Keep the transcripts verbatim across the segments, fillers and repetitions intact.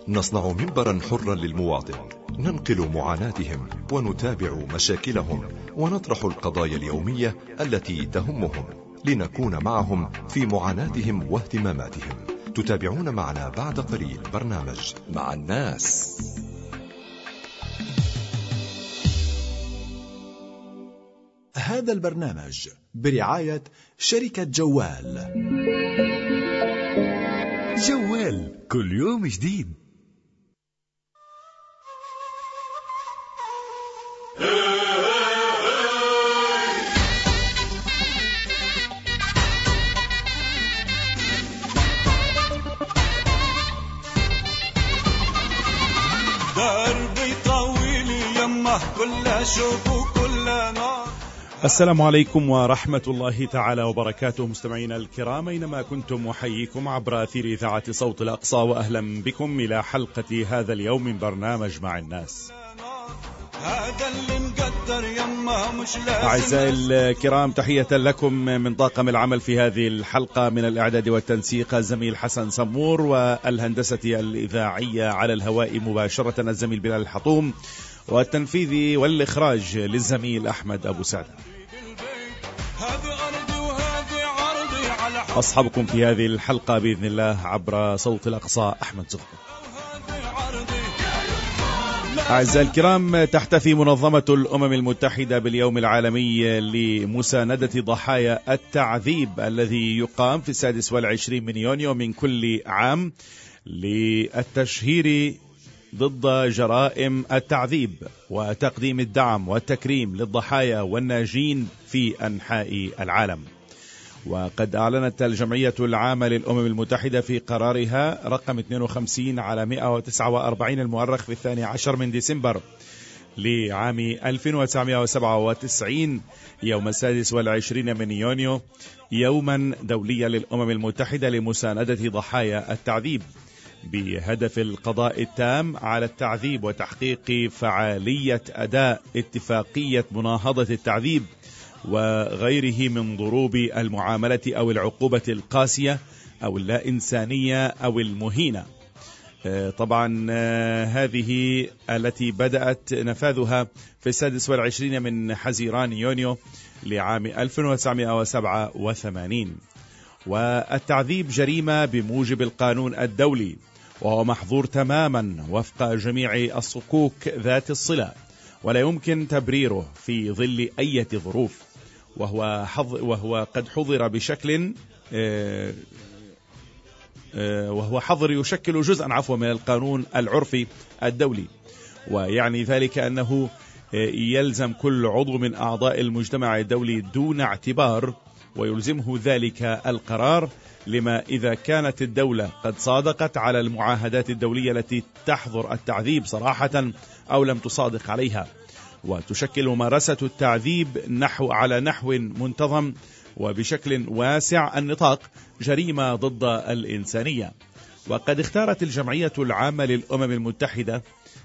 نصنع منبرا حرا للمواطن، ننقل معاناتهم ونتابع مشاكلهم ونطرح القضايا اليومية التي تهمهم، لنكون معهم في معاناتهم واهتماماتهم. تتابعون معنا بعد قليل برنامج مع الناس. هذا البرنامج برعاية شركة جوال. جوال كل يوم جديد. دربي طويل يمه كل شوف وكل نار. السلام عليكم ورحمة الله تعالى وبركاته، مستمعينا الكرام أينما كنتم، أحييكم عبر أثير إذاعة صوت الأقصى، وأهلا بكم إلى حلقة هذا اليوم من برنامج مع الناس. هذا اللي مقدر يمه مش لازم. أعزائي الكرام، تحية لكم من طاقم العمل في هذه الحلقة، من الإعداد والتنسيق الزميل حسن سمور، والهندسة الإذاعية على الهواء مباشرة الزميل بلال الحطوم، والتنفيذي والإخراج للزميل أحمد أبو سعد. أصحابكم في هذه الحلقة بإذن الله عبر صوت الأقصى أحمد زغبي. أعزائي الكرام، تحتفي منظمة الأمم المتحدة باليوم العالمي لمساندة ضحايا التعذيب الذي يقام في السادس والعشرين من يونيو من كل عام للتشهير ضد جرائم التعذيب وتقديم الدعم والتكريم للضحايا والناجين في أنحاء العالم. وقد أعلنت الجمعية العامة للأمم المتحدة في قرارها رقم اثنين وخمسين على مئة وتسعة وأربعين المؤرخ في الثاني عشر من ديسمبر لعام ألف وتسعمئة وسبعة وتسعين يوم السادس والعشرين من يونيو يوما دوليا للأمم المتحدة لمساندة ضحايا التعذيب، بهدف القضاء التام على التعذيب وتحقيق فعالية أداء اتفاقية مناهضة التعذيب وغيره من ضروب المعاملة أو العقوبة القاسية أو اللا إنسانية أو المهينة. طبعا هذه التي بدأت نفاذها في السادس والعشرين من حزيران يونيو لعام ألف وتسعمئة وسبعة وثمانين. والتعذيب جريمة بموجب القانون الدولي، وهو محظور تماما وفق جميع الصكوك ذات الصلة، ولا يمكن تبريره في ظل أي ظروف، وهو, وهو قد حظر بشكل وهو حظر يشكل جزءا عفوا من القانون العرفي الدولي، ويعني ذلك أنه يلزم كل عضو من أعضاء المجتمع الدولي دون اعتبار، ويلزمه ذلك القرار لما إذا كانت الدولة قد صادقت على المعاهدات الدولية التي تحظر التعذيب صراحة أو لم تصادق عليها. وتشكل ممارسة التعذيب نحو على نحو منتظم وبشكل واسع النطاق جريمة ضد الإنسانية. وقد اختارت الجمعية العامة للأمم المتحدة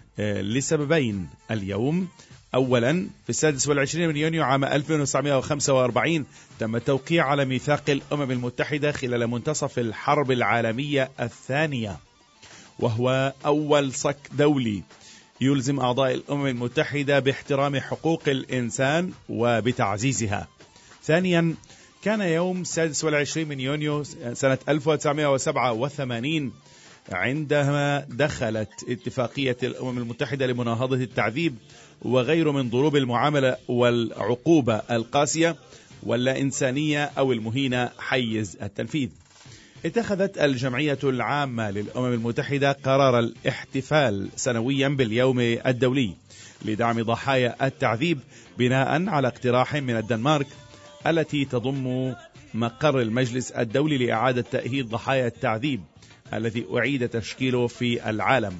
لسببين اليوم. أولا، في السادس والعشرين من يونيو عام ألف وتسعمئة وخمسة وأربعين تم التوقيع على ميثاق الأمم المتحدة خلال منتصف الحرب العالمية الثانية، وهو أول صك دولي يلزم أعضاء الأمم المتحدة باحترام حقوق الإنسان وبتعزيزها. ثانيا، كان يوم السادس والعشرين من يونيو سنة ألف وتسعمئة وسبعة وثمانين عندما دخلت اتفاقية الأمم المتحدة لمناهضة التعذيب وغير من ضروب المعاملة والعقوبة القاسية واللا إنسانية أو المهينة حيز التنفيذ. اتخذت الجمعية العامة للأمم المتحدة قرار الاحتفال سنويا باليوم الدولي لدعم ضحايا التعذيب بناء على اقتراح من الدنمارك التي تضم مقر المجلس الدولي لإعادة تأهيل ضحايا التعذيب الذي أعيد تشكيله في العالم.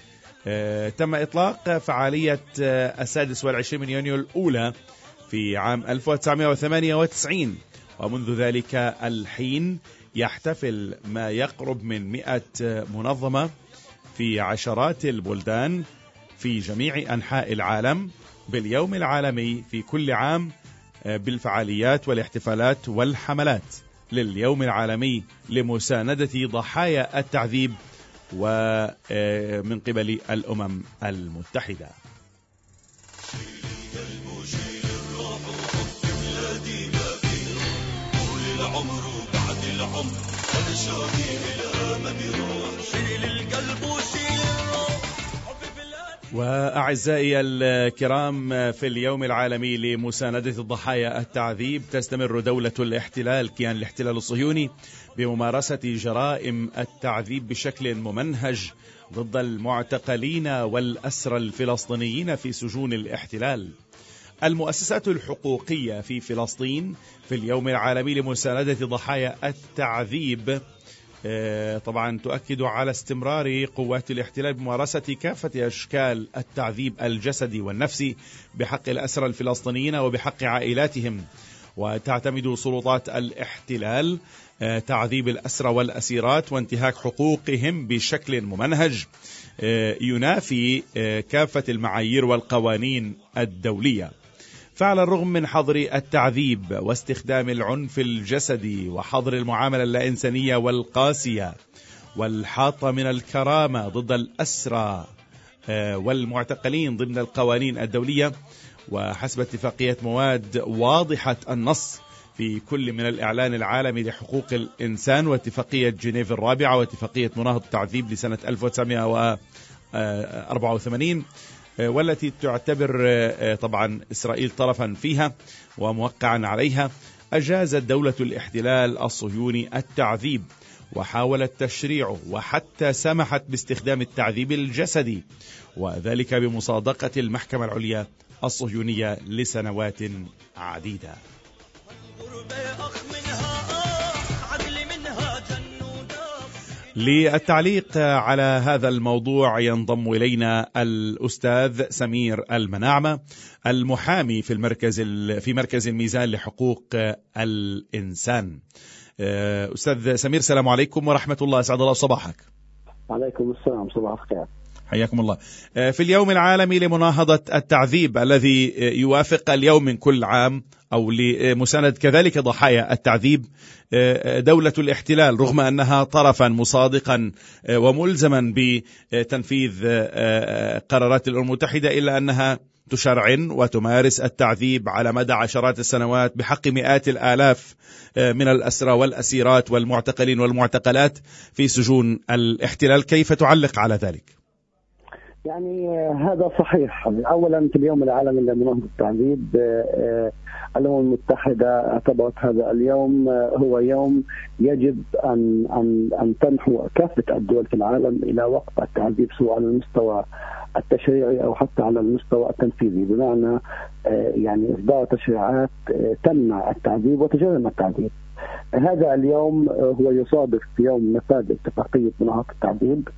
اه تم إطلاق فعالية اه السادس والعشرين من يونيو الأولى في عام ألف وتسعمئة وثمانية وتسعين، ومنذ ذلك الحين يحتفل ما يقرب من مئة منظمة في عشرات البلدان في جميع أنحاء العالم باليوم العالمي في كل عام بالفعاليات والاحتفالات والحملات لليوم العالمي لمساندة ضحايا التعذيب ومن قبل الأمم المتحدة. وأعزائي الكرام، في اليوم العالمي لمساندة الضحايا التعذيب تستمر دولة الاحتلال كيان الاحتلال الصهيوني بممارسة جرائم التعذيب بشكل ممنهج ضد المعتقلين والأسرى الفلسطينيين في سجون الاحتلال. المؤسسات الحقوقية في فلسطين في اليوم العالمي لمساندة ضحايا التعذيب طبعا تؤكد على استمرار قوات الاحتلال بممارسة كافة أشكال التعذيب الجسدي والنفسي بحق الأسرى الفلسطينيين وبحق عائلاتهم. وتعتمد سلطات الاحتلال تعذيب الأسرى والأسيرات وانتهاك حقوقهم بشكل ممنهج ينافي كافة المعايير والقوانين الدولية. فعلى الرغم من حظر التعذيب واستخدام العنف الجسدي وحظر المعاملة اللا-إنسانية والقاسية والحاطة من الكرامة ضد الأسرى والمعتقلين ضمن القوانين الدولية، وحسب اتفاقية مواد واضحة النص في كل من الإعلان العالمي لحقوق الإنسان واتفاقية جنيف الرابعة واتفاقية مناهضة التعذيب لسنة ألف وتسعمائة وأربعة وثمانين، والتي تعتبر طبعا إسرائيل طرفا فيها وموقعا عليها، أجازت دولة الاحتلال الصهيوني التعذيب وحاولت تشريعه وحتى سمحت باستخدام التعذيب الجسدي، وذلك بمصادقة المحكمة العليا الصهيونية لسنوات عديدة. للتعليق على هذا الموضوع ينضم إلينا الأستاذ سمير المناعمة، المحامي في المركز في مركز الميزان لحقوق الإنسان. أستاذ سمير، السلام عليكم ورحمة الله، أسعد الله صباحك. وعليكم السلام، صباح الخير. حياكم الله. في اليوم العالمي لمناهضة التعذيب الذي يوافق اليوم من كل عام أو لمساندة كذلك ضحايا التعذيب، دولة الاحتلال رغم أنها طرفا مصادقا وملزما بتنفيذ قرارات الأمم المتحدة إلا أنها تشرعن وتمارس التعذيب على مدى عشرات السنوات بحق مئات الآلاف من الأسرى والأسيرات والمعتقلين والمعتقلات في سجون الاحتلال. كيف تعلق على ذلك؟ يعني هذا صحيح. أولا في اليوم العالمي لمناهضة التعذيب الأمم المتحدة اعتبرت هذا اليوم هو يوم يجب أن أن أن تنحو كافة الدول في العالم إلى وقف التعذيب، سواء على المستوى التشريعي أو حتى على المستوى التنفيذي، بمعنى يعني إصدار تشريعات تمنع التعذيب وتجرم التعذيب. هذا اليوم هو يصادف يوم نفاذ اتفاقية مناهضة التعذيب.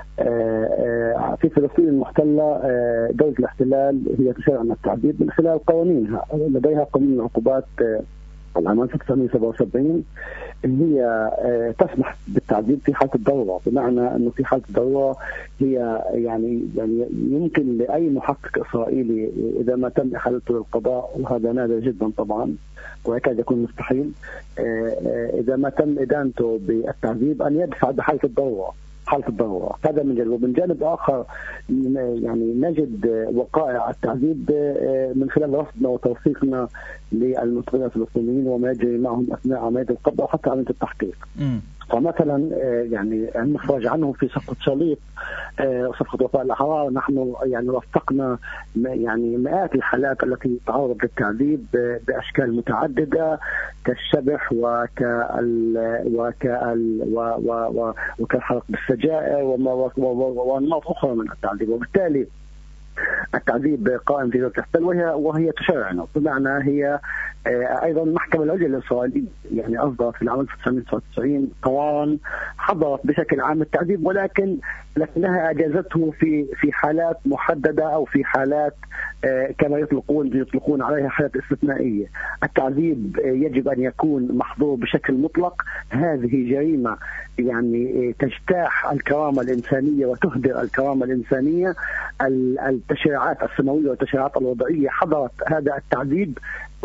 في فلسطين المحتلة دولة الاحتلال هي تشرع عن التعذيب من خلال قوانينها، لديها قانون العقوبات العام ألف وتسعمائة وسبعة وسبعين اللي هي تسمح بالتعذيب في حالة الضرورة، بمعنى أنه في حالة الضرورة هي يعني يعني يمكن لأي محقق إسرائيلي إذا ما تم إحالته للقضاء، وهذا نادر جدا طبعا ويكاد يكون مستحيل، إذا ما تم إدانته بالتعذيب أن يدفع بحالة الضرورة حالة الضرورة. هذا من جانب، ومن جانب آخر يعني نجد وقائع التعذيب من خلال رصدنا وتوثيقنا للمسؤولين الفلسطينيين وما يجري معهم أثناء عملية القبض وحتى عملية التحقيق. م. فمثلا يعني المخرج عنه في صفقة شليط وصفقة وفاء الأحرار، نحن يعني وثقنا يعني مئات الحالات التي تعرضت للتعذيب بأشكال متعددة كالشبح وكال وكال وكالحرق بالسجائر وأنماط أخرى من التعذيب. وبالتالي التعذيب قائم في دولة الاحتلال وهي وهي تشرعنه، بمعنى هي ايضا المحكمة العليا الاسرائيليه يعني اصدرت في العام ألف وتسعمائة وتسعة وتسعين قرارا حظرت بشكل عام التعذيب، ولكن لكنها اجازته في في حالات محدده او في حالات كما يطلقون يطلقون عليها حالات استثنائيه. التعذيب يجب ان يكون محظور بشكل مطلق. هذه جريمه يعني تجتاح الكرامه الانسانيه وتهدر الكرامه الانسانيه. التشريعات السماويه والتشريعات الوضعيه حظرت هذا التعذيب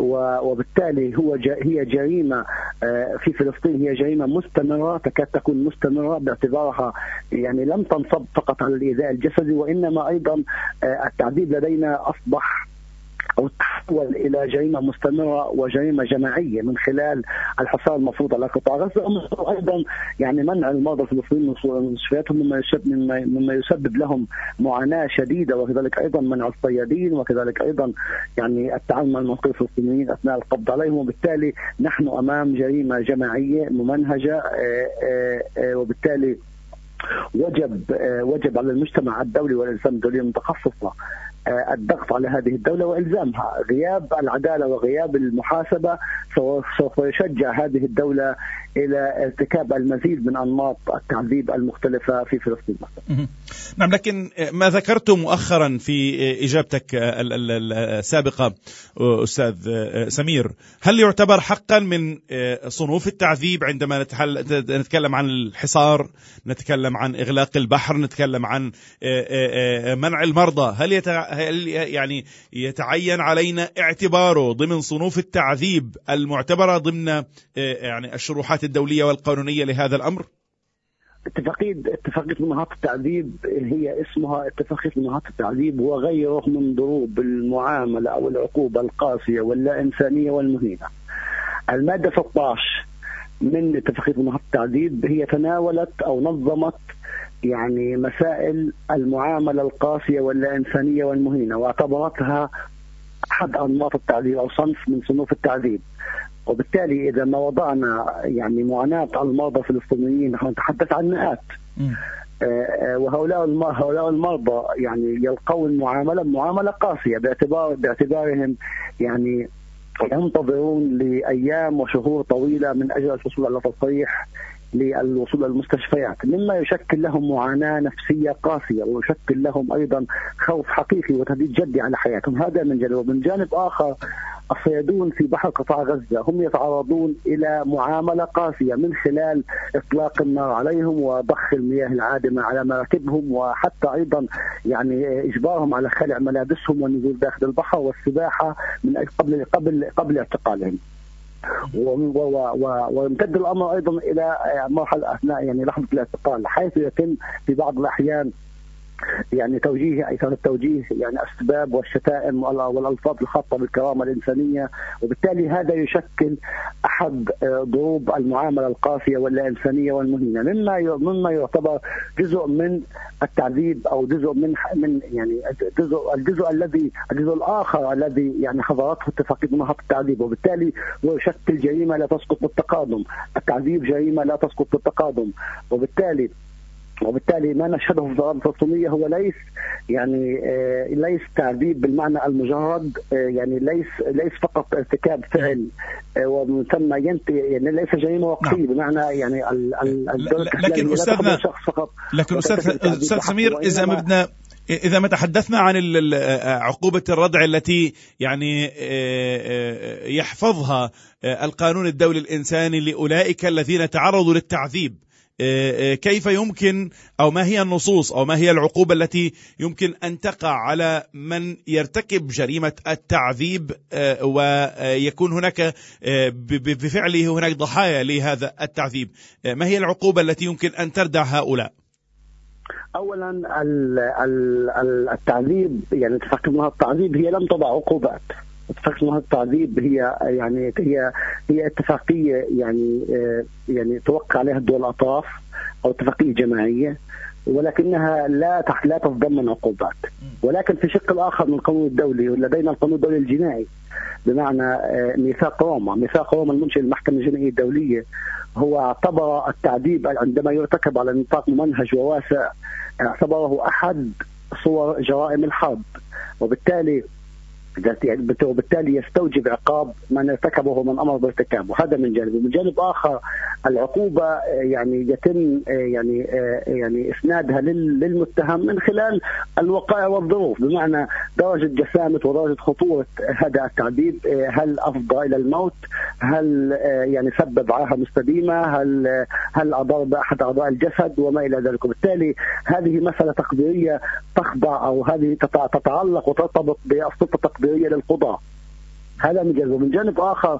وبالتالي هو هي جريمة في فلسطين، هي جريمة مستمرة تكاد تكون مستمرة باعتبارها يعني لم تنصب فقط على الإيذاء الجسدي، وإنما أيضا التعذيب لدينا أصبح أو تحول إلى جريمة مستمرة وجريمة جماعية من خلال الحصار المفروض على قطاع غزة، وأيضا يعني منع المرضى الفلسطينيين من مستشفياتهم مما يسبب, مما يسبب لهم معاناة شديدة، وكذلك أيضا منع الصيادين، وكذلك أيضا يعني التعامل مع المنطقة الفلسطينيين أثناء القبض عليهم. وبالتالي نحن أمام جريمة جماعية ممنهجة، وبالتالي وجب وجب على المجتمع الدولي والإنسان الدولية المتخصصة الضغط على هذه الدولة وإلزامها. غياب العدالة وغياب المحاسبة سوف يشجع هذه الدولة إلى ارتكاب المزيد من أنماط التعذيب المختلفة في فلسطين. نعم، لكن ما ذكرته مؤخرا في إجابتك السابقة أستاذ سمير، هل يعتبر حقا من صنوف التعذيب عندما نتكلم عن الحصار، نتكلم عن إغلاق البحر، نتكلم عن منع المرضى، هل هل يعني يتعين علينا اعتباره ضمن صنوف التعذيب المعتبرة ضمن يعني الشروحات الدولية والقانونية لهذا الأمر؟ اتفاقية اتفاقية مناهضة التعذيب هي اسمها اتفاقية مناهضة التعذيب وغيره من ضروب المعاملة أو العقوبة القاسية واللا إنسانية والمهينة. المادة ستة عشر من اتفاقية مناهضة التعذيب هي تناولت أو نظمت يعني مسائل المعاملة القاسية واللا إنسانية والمهينة، واعتبرتها أحد أنماط التعذيب أو صنف من صنوف التعذيب. وبالتالي إذا ما وضعنا يعني معاناة المرضى الفلسطينيين، نحن نتحدث عن مئات، وهؤلاء هؤلاء المرضى يعني يلقون معاملة معاملة قاسية باعتبار باعتبارهم يعني ينتظرون لأيام وشهور طويلة من أجل الحصول على تصريح للوصول للمستشفيات، مما يشكل لهم معاناة نفسية قاسية، ويشكل لهم أيضا خوف حقيقي وتهديد جدي على حياتهم. هذا من جانب. ومن جانب آخر الصيادون في بحر قطاع غزة هم يتعرضون إلى معاملة قاسية من خلال إطلاق النار عليهم وضخ المياه العادمة على مراكبهم، وحتى أيضا يعني إجبارهم على خلع ملابسهم والنزول داخل البحر والسباحة من قبل قبل قبل اعتقالهم. ويمتد الأمر أيضا إلى مرحلة أثناء يعني لحظة الاعتقال، حيث يتم في بعض الأحيان يعني توجيه إثارة التوجيه يعني السباب والشتائم والألفاظ الخاصة بالكرامة الإنسانية. وبالتالي هذا يشكل أحد ضروب المعاملة القاسية واللا إنسانية والمهينة، مما مما يعتبر جزء من التعذيب أو جزء من من يعني الجزء الجزء الذي الجزء الآخر الذي يعني حظرته اتفاقية مناهضة التعذيب. وبالتالي يشكل جريمة لا تسقط بالتقادم، التعذيب جريمة لا تسقط بالتقادم. وبالتالي وبالتالي ما نشهده في الضرائب الفلسطينية هو ليس يعني آه ليس تعذيب بالمعنى المجرد، آه يعني ليس ليس فقط ارتكاب فعل آه ومن ثم ينتهي، يعني ليس جريمة وقتية بمعنى يعني ال ال لكن أستاذنا لكن أستاذ أستاذ سمير، إذا ما بدنا إذا ما تحدثنا عن عقوبة الردع التي يعني يحفظها القانون الدولي الإنساني لأولئك الذين تعرضوا للتعذيب، كيف يمكن أو ما هي النصوص أو ما هي العقوبة التي يمكن أن تقع على من يرتكب جريمة التعذيب ويكون هناك بفعله هناك ضحايا لهذا التعذيب؟ ما هي العقوبة التي يمكن أن تردع هؤلاء؟ أولا التعذيب يعني اتفاقية مناهضة التعذيب هي لم تضع عقوبات. اتفاقية مناهضة التعذيب هي يعني هي هي اتفاقية يعني يعني توقع عليها الدول الأطراف أو اتفاقية جماعية، ولكنها لا لا تتضمن عقوبات. ولكن في الشق الآخر من القانون الدولي لدينا القانون الدولي الجنائي، بمعنى ميثاق روما. ميثاق روما المنشئ للمحكمة الجنائية الدولية هو اعتبر التعذيب عندما يرتكب على نطاق ممنهج وواسع اعتبره أحد صور جرائم الحرب، وبالتالي وبالتالي يستوجب عقاب من ارتكبه من امر بارتكابه. هذا من جانب. ومن جانب اخر العقوبه يعني يتم يعني يعني اسنادها للمتهم من خلال الوقائع والظروف، بمعنى درجه جسامه ودرجه خطوره هذا التعذيب، هل افضى الى الموت، هل يعني سبب عاهه مستديمه، هل هل اضر باحد اعضاء الجسد وما الى ذلك. وبالتالي هذه مساله تقديريه تخضع او هذه تتعلق وترتبط بالسلطه التقديريه للقضاء. هذا من جانب. ومن جانب آخر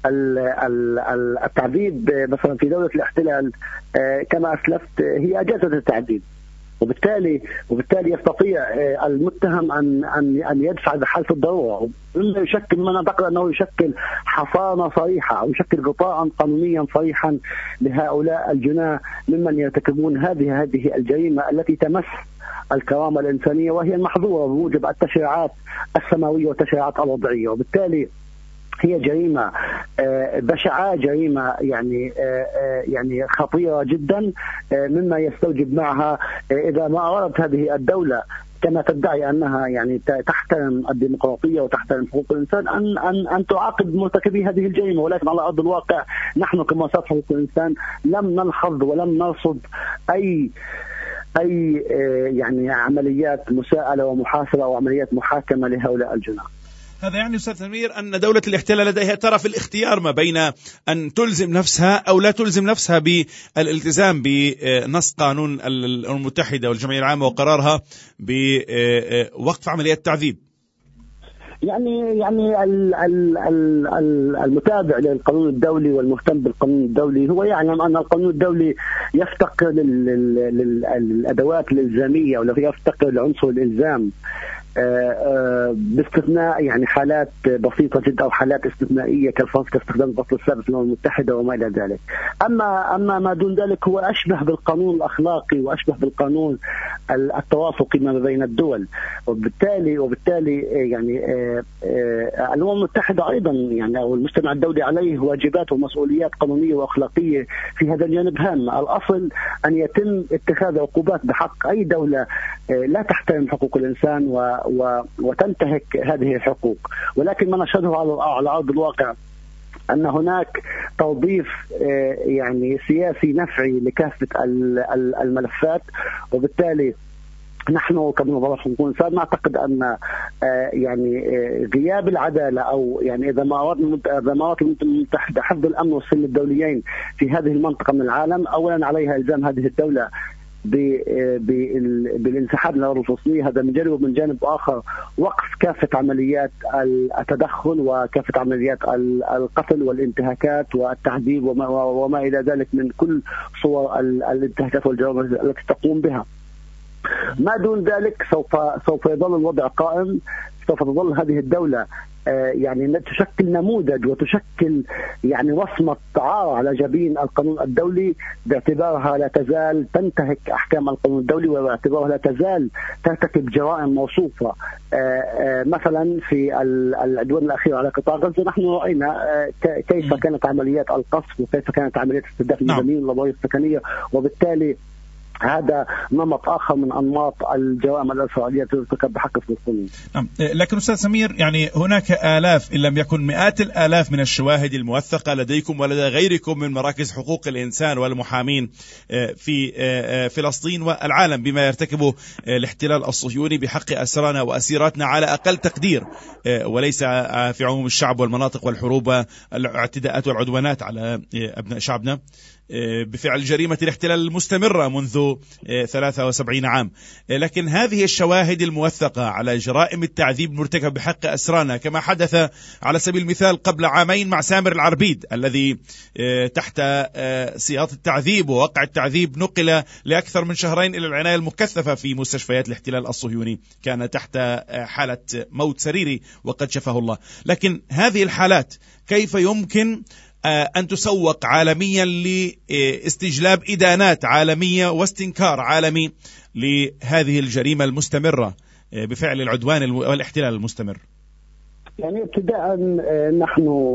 التعذيب مثلا في دولة الاحتلال كما أسلفت هي أجازة التعذيب، وبالتالي وبالتالي يستطيع المتهم ان ان ان يدفع بحالة الضروره، مما يشكل ما نعتقد انه يشكل حصانه صريحه او يشكل غطاء قانونيا صريحا لهؤلاء الجناه ممن يرتكبون هذه هذه الجريمه التي تمس الكرامه الانسانيه وهي المحظوره بموجب التشريعات السماويه والتشريعات الوضعيه. وبالتالي هي جريمة بشعة، جريمة يعني يعني خطيرة جدا، مما يستوجب معها إذا ما أرادت هذه الدولة كما تدعي أنها يعني تحترم الديمقراطية وتحترم حقوق الإنسان أن أن أن تعاقب مرتكبي هذه الجريمة. ولكن على أرض الواقع نحن كمؤسسات حقوق الإنسان لم نلحظ ولم نرصد أي أي يعني عمليات مساءلة ومحاسبة أو عمليات محاكمة لهؤلاء الجناه. هذا يعني أستاذ سمير أن دولة الاحتلال لديها ترى في الاختيار ما بين أن تلزم نفسها أو لا تلزم نفسها بالالتزام بنص قانون الأمم المتحدة والجمعية العامة وقرارها بوقف عمليات التعذيب. يعني يعني المتابع للقانون الدولي والمهتم بالقانون الدولي هو يعلم أن القانون الدولي يفتقر للأدوات الإلزامية ولا يفتقر لعنصر الإلزام باستثناء يعني حالات بسيطة جدا أو حالات استثنائية كاستخدام الفصل السادس للأمم المتحدة وما إلى ذلك. أما أما ما دون ذلك هو أشبه بالقانون الأخلاقي وأشبه بالقانون التوافقي ما بين الدول. وبالتالي وبالتالي يعني الأمم المتحدة أيضا يعني أو المجتمع الدولي عليه واجبات ومسؤوليات قانونية وأخلاقية في هذا الجانب هام. الأصل أن يتم اتخاذ عقوبات بحق أي دولة لا تحترم حقوق الإنسان و وتنتهك هذه الحقوق. ولكن ما نشهده على أرض الواقع أن هناك توظيف يعني سياسي نفعي لكافة الملفات. وبالتالي نحن كمنظمة حقوق الإنسان نعتقد أن يعني غياب العدالة أو يعني إذا ما أردنا إذا ما أردنا المتحدة حفظ الأمن والسلم الدوليين في هذه المنطقة من العالم، أولا عليها إلزام هذه الدولة بالانسحاب من الأرض الفلسطينية، هذا من جانب. ومن جانب آخر وقف كافة عمليات التدخل وكافة عمليات القتل والانتهاكات والتعذيب وما, وما إلى ذلك من كل صور الانتهاكات والجرائم التي تقوم بها. ما دون ذلك سوف سوف يظل الوضع قائم، سوف تظل هذه الدولة يعني تشكل نموذج وتشكل يعني وصمة عار على جبين القانون الدولي باعتبارها لا تزال تنتهك أحكام القانون الدولي وباعتبارها لا تزال ترتكب جرائم موصوفة. مثلا في العدوان الأخير على قطاع غزة نحن رأينا كيف كانت عمليات القصف وكيف كانت عمليات استهداف المدنيين والوظائف السكنية. وبالتالي هذا نمط آخر من أنماط الجرائم الإسرائيلية ترتكب بحق الفلسطينيين. نعم، لكن أستاذ سمير يعني هناك آلاف إن لم يكن مئات الآلاف من الشواهد الموثقة لديكم ولدى غيركم من مراكز حقوق الإنسان والمحامين في فلسطين والعالم بما يرتكبه الاحتلال الصهيوني بحق أسرانا وأسيراتنا على أقل تقدير، وليس في عموم الشعب والمناطق والحروب والاعتداءات والعدوانات على أبناء شعبنا بفعل جريمة الاحتلال المستمرة منذ ثلاثة وسبعين عام. لكن هذه الشواهد الموثقة على جرائم التعذيب المرتكب بحق أسرانا كما حدث على سبيل المثال قبل عامين مع سامر العربيد الذي تحت سياط التعذيب ووقع التعذيب نقل لأكثر من شهرين إلى العناية المكثفة في مستشفيات الاحتلال الصهيوني، كان تحت حالة موت سريري وقد شفاه الله. لكن هذه الحالات كيف يمكن أن تسوق عالميا لاستجلاب إدانات عالمية واستنكار عالمي لهذه الجريمة المستمرة بفعل العدوان والاحتلال المستمر؟ يعني ابتداء نحن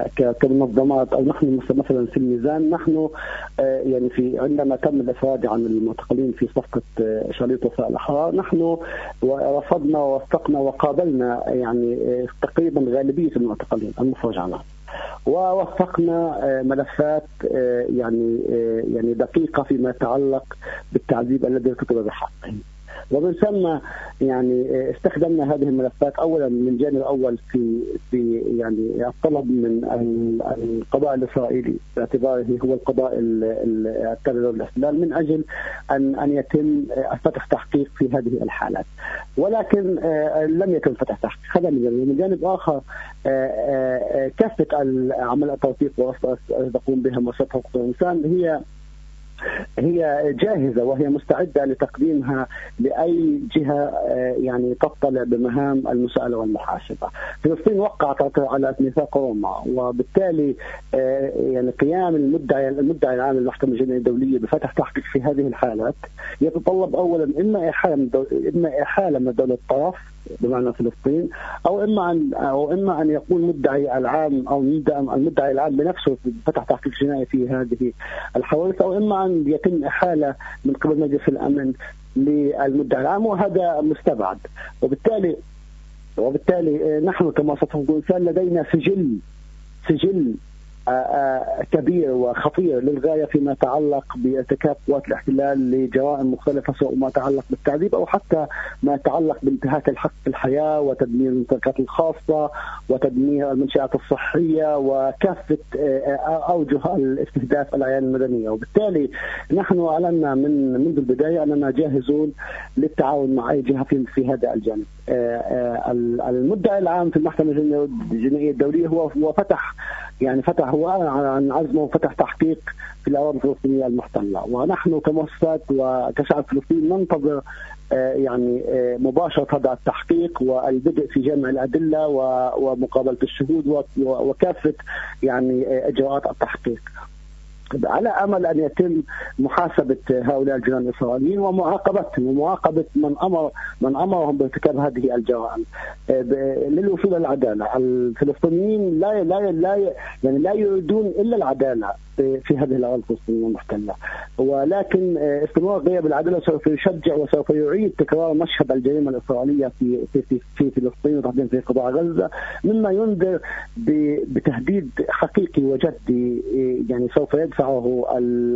كمنظمات او نحن مثلا في الميزان نحن يعني في عندما تم الافراج عن المعتقلين في صفقه شريط وفاء الاحرار نحن رفضنا ووثقنا وقابلنا يعني تقريبا غالبيه المعتقلين المفرج عنهم، ووثقنا ملفات يعني يعني دقيقه فيما يتعلق بالتعذيب الذي ارتكب بحقهم. ومن ثم يعني استخدمنا هذه الملفات أولا من جانب أول في في يعني الطلب من القضاء الإسرائيلي باعتباره هو القضاء التابع للاحتلال من أجل أن أن يتم فتح تحقيق في هذه الحالات، ولكن لم يتم فتح تحقيق. هذا من جانب آخر كافة عمل التوثيق وتقوم بها مؤسسة حقوق الإنسان هي هي جاهزة وهي مستعدة لتقديمها لأي جهة يعني تطلع بمهام المساءلة والمحاسبة. فلسطين وقعت على ميثاق روما، وبالتالي يعني قيام المدعي المدعي العام للمحكمة الجنائية الدولية بفتح تحقيق في هذه الحالات يتطلب أولا إما إحالة من إما إحالة من دولة الطرف بمعنى فلسطين، أو إما أن أو إما أن يقول مدعي العام أو المدعي العام بنفسه فتح تحقيق جنائي في هذه الحوادث، أو إما أن يتم إحالة من قبل مجلس الأمن للمدعي العام، وهذا مستبعد. وبالتالي وبالتالي نحن كمؤسسة حقوق الإنسان لدينا سجل سجل كبير وخطير للغاية فيما يتعلق بارتكاب قوات الاحتلال لجرائم مختلفة، سواء ما يتعلق بالتعذيب أو حتى ما يتعلق بانتهاك الحق في الحياة وتدمير الممتلكات الخاصة وتدمير المنشآت الصحية وكافة أوجه الاستهداف الأعيان المدنية. وبالتالي نحن أعلنا من منذ البداية أننا جاهزون للتعاون مع أي جهة في, في هذا الجانب. المدعي العام في المحكمة الجنائية الدولية هو هو فتح يعني فتح هو عن عزمه وفتح تحقيق في الأراضي الفلسطينية المحتلة، ونحن كمؤسسات وكشعب فلسطيني ننتظر يعني مباشرة هذا التحقيق والبدء في جمع الأدلة ومقابلة الشهود وكافة يعني إجراءات التحقيق، على أمل أن يتم محاسبة هؤلاء الجرائم الإسرائيليين ومعاقبتهم ومعاقبة من أمر من أمرهم بارتكاب هذه الجرائم للوصول للعدالة. الفلسطينيين لا لا لا يعني لا يريدون إلا العدالة في هذه الأراضي الفلسطينية المحتلة، ولكن استمرار غياب العدالة سوف يشجع وسوف يعيد تكرار مشهد الجريمة الإسرائيلية في في في, في فلسطين وتحديدا في قطاع غزة، مما ينذر بتهديد حقيقي وجدي يعني سوف يدفعه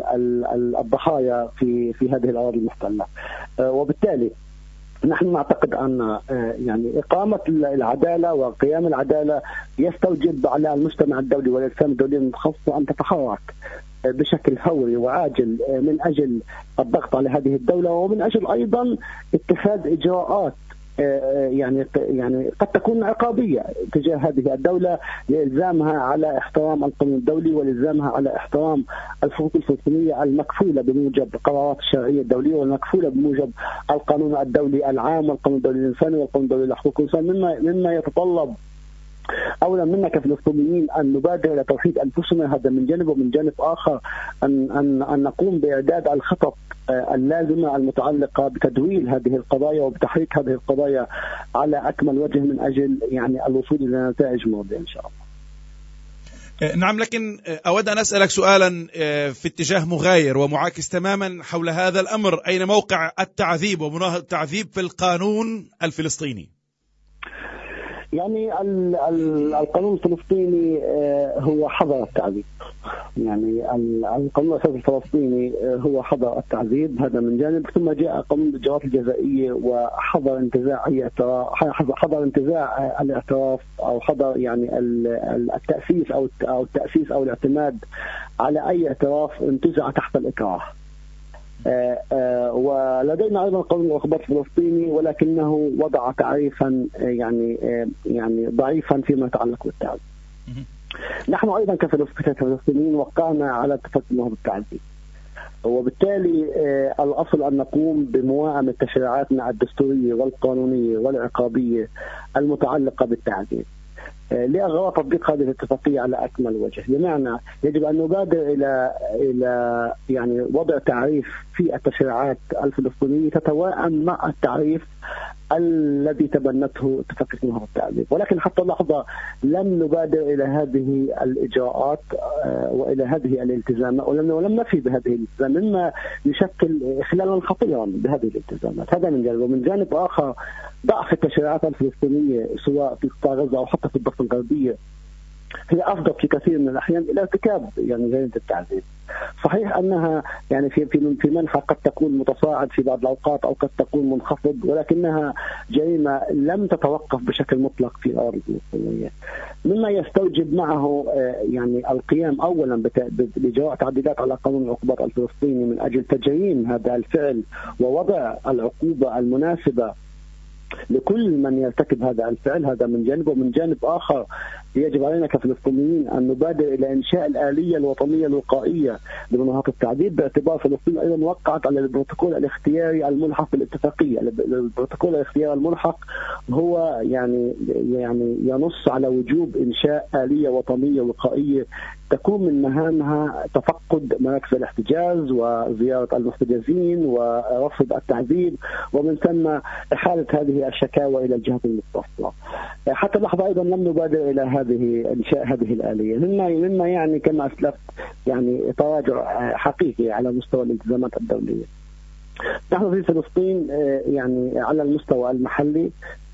الضحايا في في هذه الأراضي المحتلة. وبالتالي نحن نعتقد أن يعني إقامة العدالة وقيام العدالة يستوجب على المجتمع الدولي والإجسام الدولية المتخصصة أن تتحرك بشكل فوري وعاجل من أجل الضغط على هذه الدولة، ومن أجل أيضا اتخاذ إجراءات يعني يعني قد تكون عقابية تجاه هذه الدولة لإلزامها على احترام القانون الدولي والإلزامها على احترام الحقوق الفلسطينية المكفولة بموجب القرارات الشرعية الدولية والمكفولة بموجب القانون الدولي العام والقانون الدولي الإنساني والقانون الدولي لحقوق الإنسان، مما مما يتطلب أولا منا كفلسطينيين أن نبادر إلى توحيد أنفسنا، هذا من جانب، ومن جانب آخر أن أن أن نقوم بإعداد الخطط اللازمة المتعلقة بتدويل هذه القضايا وبتحريك هذه القضايا على أكمل وجه من أجل يعني الوصول إلى نتائج مرضية إن شاء الله. نعم، لكن أود أن أسألك سؤالا في اتجاه مغاير ومعاكس تماما حول هذا الأمر. أين موقع التعذيب ومناهضة التعذيب في القانون الفلسطيني؟ يعني القانون الفلسطيني هو حظر التعذيب، يعني القانون الأساسي الفلسطيني هو حظر التعذيب، هذا من جانب، ثم جاء قانون الإجراءات الجزائية وحظر انتزاع أي اعتراف، حظر انتزاع الاعتراف أو حظر يعني التأسيس أو أو التأسيس أو الاعتماد على أي اعتراف انتزع تحت الإكراه. آآ آآ ولدينا أيضا قانون العقوبات الفلسطيني، ولكنه وضع تعريفا يعني يعني ضعيفا فيما يتعلق بالتعذيب. نحن أيضا كفلسطينيين وقعنا على اتفاق النهضة بالتعذيب، وبالتالي الأصل أن نقوم بموائمة تشريعاتنا الدستورية والقانونية والعقابية المتعلقة بالتعذيب لأغراض تطبيق هذه الاتفاقية على أكمل وجه. بمعنى يجب أن نبادر إلى إلى يعني وضع تعريف في التشريعات الفلسطينية تتوائم مع التعريف الذي تبنته اتفاقية النهضة بالتعذيب، ولكن حتى اللحظة لم نبادر إلى هذه الإجراءات وإلى هذه الالتزامات، ولم ولم نفي بهذه الالتزامات مما يشكل إخلالا خطيرا بهذه الالتزامات. هذا من جانب، ومن جانب آخر ضعف التشريعات الفلسطينية سواء في قطاع غزة أو حتى في الضفة الغربية هي أفضل في كثير من الأحيان إلى ارتكاب يعني جريمة التعذيب. صحيح أنها يعني في في في منحى قد تكون متصاعد في بعض الأوقات أو قد تكون منخفض، ولكنها جريمة لم تتوقف بشكل مطلق في الأراضي الفلسطينية، مما يستوجب معه يعني القيام أولا بإجراء تعديلات على قانون العقوبات الفلسطيني من أجل تجريم هذا الفعل ووضع العقوبة المناسبة لكل من يرتكب هذا الفعل. هذا من جانب، ومن جانب آخر يجب علينا كفلسطينيين أن نبادر إلى إنشاء الآلية الوطنية الوقائية لمناهضة التعذيب، باعتبار فلسطين أيضا وقعت على البروتوكول الاختياري الملحق بالاتفاقية. البروتوكول الاختياري الملحق هو يعني يعني ينص على وجوب إنشاء آلية وطنية وقائية تكون من مهامها تفقد مراكز الاحتجاز وزيارة المحتجزين ورفض التعذيب، ومن ثم إحالة هذه الشكاوى إلى الجهات المختصة. حتى اللحظة أيضا لم نبادر إلى هذه إنشاء هذه الآلية، مما مما يعني كما أسلفت يعني تراجع حقيقي على مستوى الالتزامات الدولية. نحن في فلسطين يعني على المستوى المحلي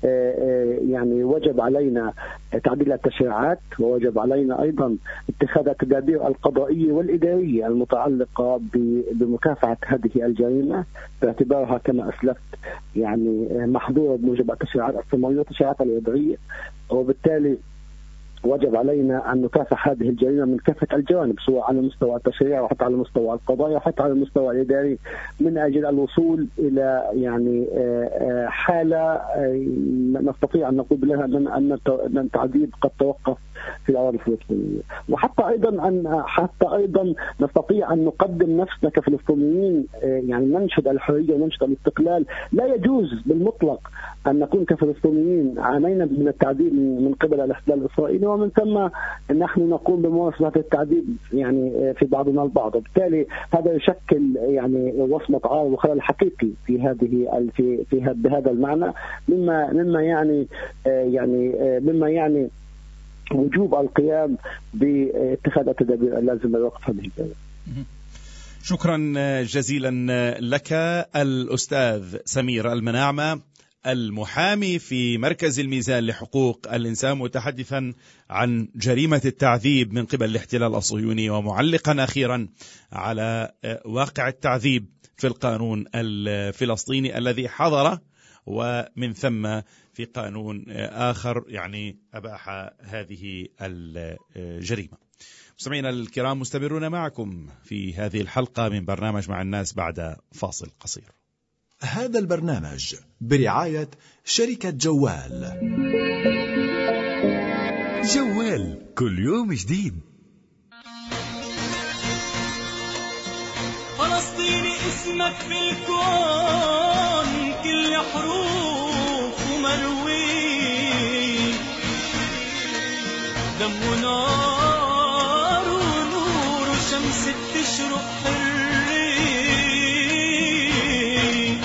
يعني وجب علينا تعديل التشريعات، ووجب علينا أيضا اتخاذ التدابير القضائية والإدارية المتعلقة بمكافحة هذه الجريمة، باعتبارها كما أسلفت يعني محظورة بموجب التشريعات السماوية والتشريعات الوضعية، وبالتالي وجب علينا أن نكافح هذه الجريمة من كافة الجوانب، سواء على مستوى التشريع وحتى على مستوى القضايا وحتى على المستوى الإداري، من أجل الوصول إلى يعني حالة نستطيع أن نقول لها أن التعذيب قد توقف في الأراضي الفلسطينية، وحتى أيضا أن حتى أيضا نستطيع أن نقدم نفسنا كفلسطينيين يعني ننشد الحرية وننشد الاستقلال. لا يجوز بالمطلق أن نكون كفلسطينيين عانينا من التعذيب من قبل الاحتلال الإسرائيلي، ومن ثم نحن نقوم بممارسة التعذيب يعني في بعضنا البعض، وبالتالي هذا يشكل يعني وصمة عار وخلل حقيقي في هذه في في بهذا المعنى، مما مما يعني يعني مما يعني وجوب القيام باتخاذ التدابير اللازمة لوقف هذه الجريمة. شكرا جزيلا لك الأستاذ سمير المناعمة، المحامي في مركز الميزان لحقوق الإنسان، متحدثا عن جريمة التعذيب من قبل الاحتلال الصهيوني، ومعلقا أخيرا على واقع التعذيب في القانون الفلسطيني الذي حضر، ومن ثم في قانون آخر يعني أباح هذه الجريمة. مستمعينا الكرام، مستمرون معكم في هذه الحلقة من برنامج مع الناس بعد فاصل قصير. هذا البرنامج برعاية شركة جوال. جوال كل يوم جديد. فلسطيني اسمك في الكون كل حروف ومروي، دم ونار ونور وشمس بتشرق حرية،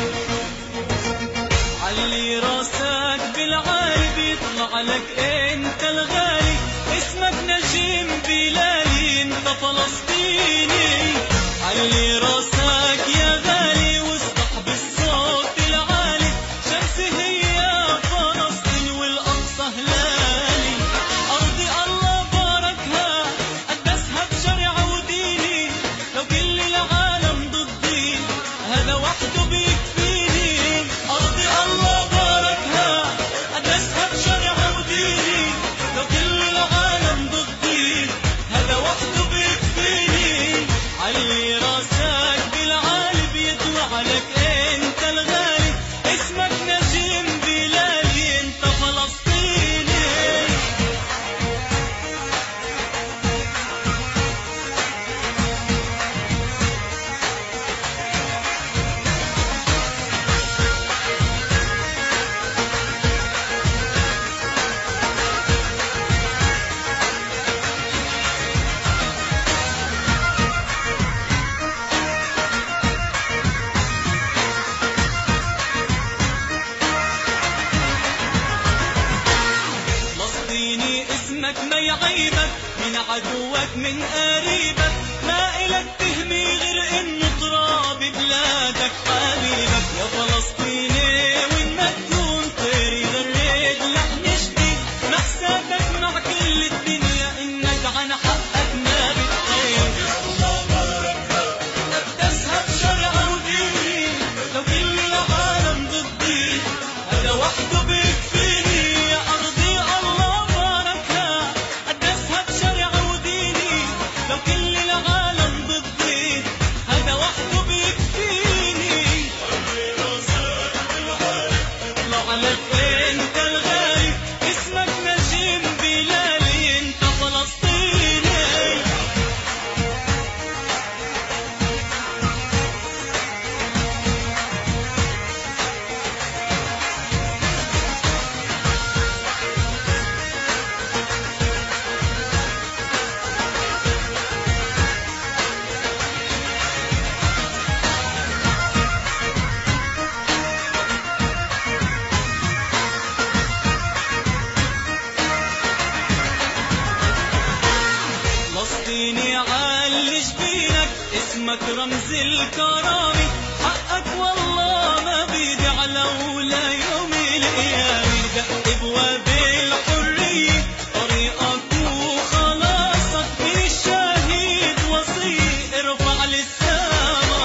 علي راسك بالعالي بيطلع لك انت الغالي، اسمك نجم بلالي انت فلسطيني، علي راسك يا غالي واصبح بالصوت العالي، شمسي هي فلسطين والأقصى هلالي، أرضي الله باركها قدسها بشرع وديني، لو كل العالم ضدي هذا وحده بيكفيني، أرضي الله باركها قدسها بشرع وديني، لو كل العالم ضدي هذا وحده بيكفيني، علي راسك بالعالي بيطلع لك انت الغالي، اسمك نجم بلالي انت فلسطيني. فلسطيني اسمك ما يعيبك من عدوك من قريبك، ما إلك تهمي غير انه تراب بلادك حبيبك، يا فلسطيني وين ما تكون طير يغرد لحن جديد، محسابك مع كل الدنيا العالم ضدي هذا وحده بيكفيني. اطلع لك انت الغالي اسمك نجم بلالي انت فلسطيني. فلسطيني عالي جبينك اسمك رمز الكرامة حقك والله ما بيضيع لولا يوم القيامة. دق بواب الحرية طريقك وخلاصك من الشهيد وصي ارفع للسما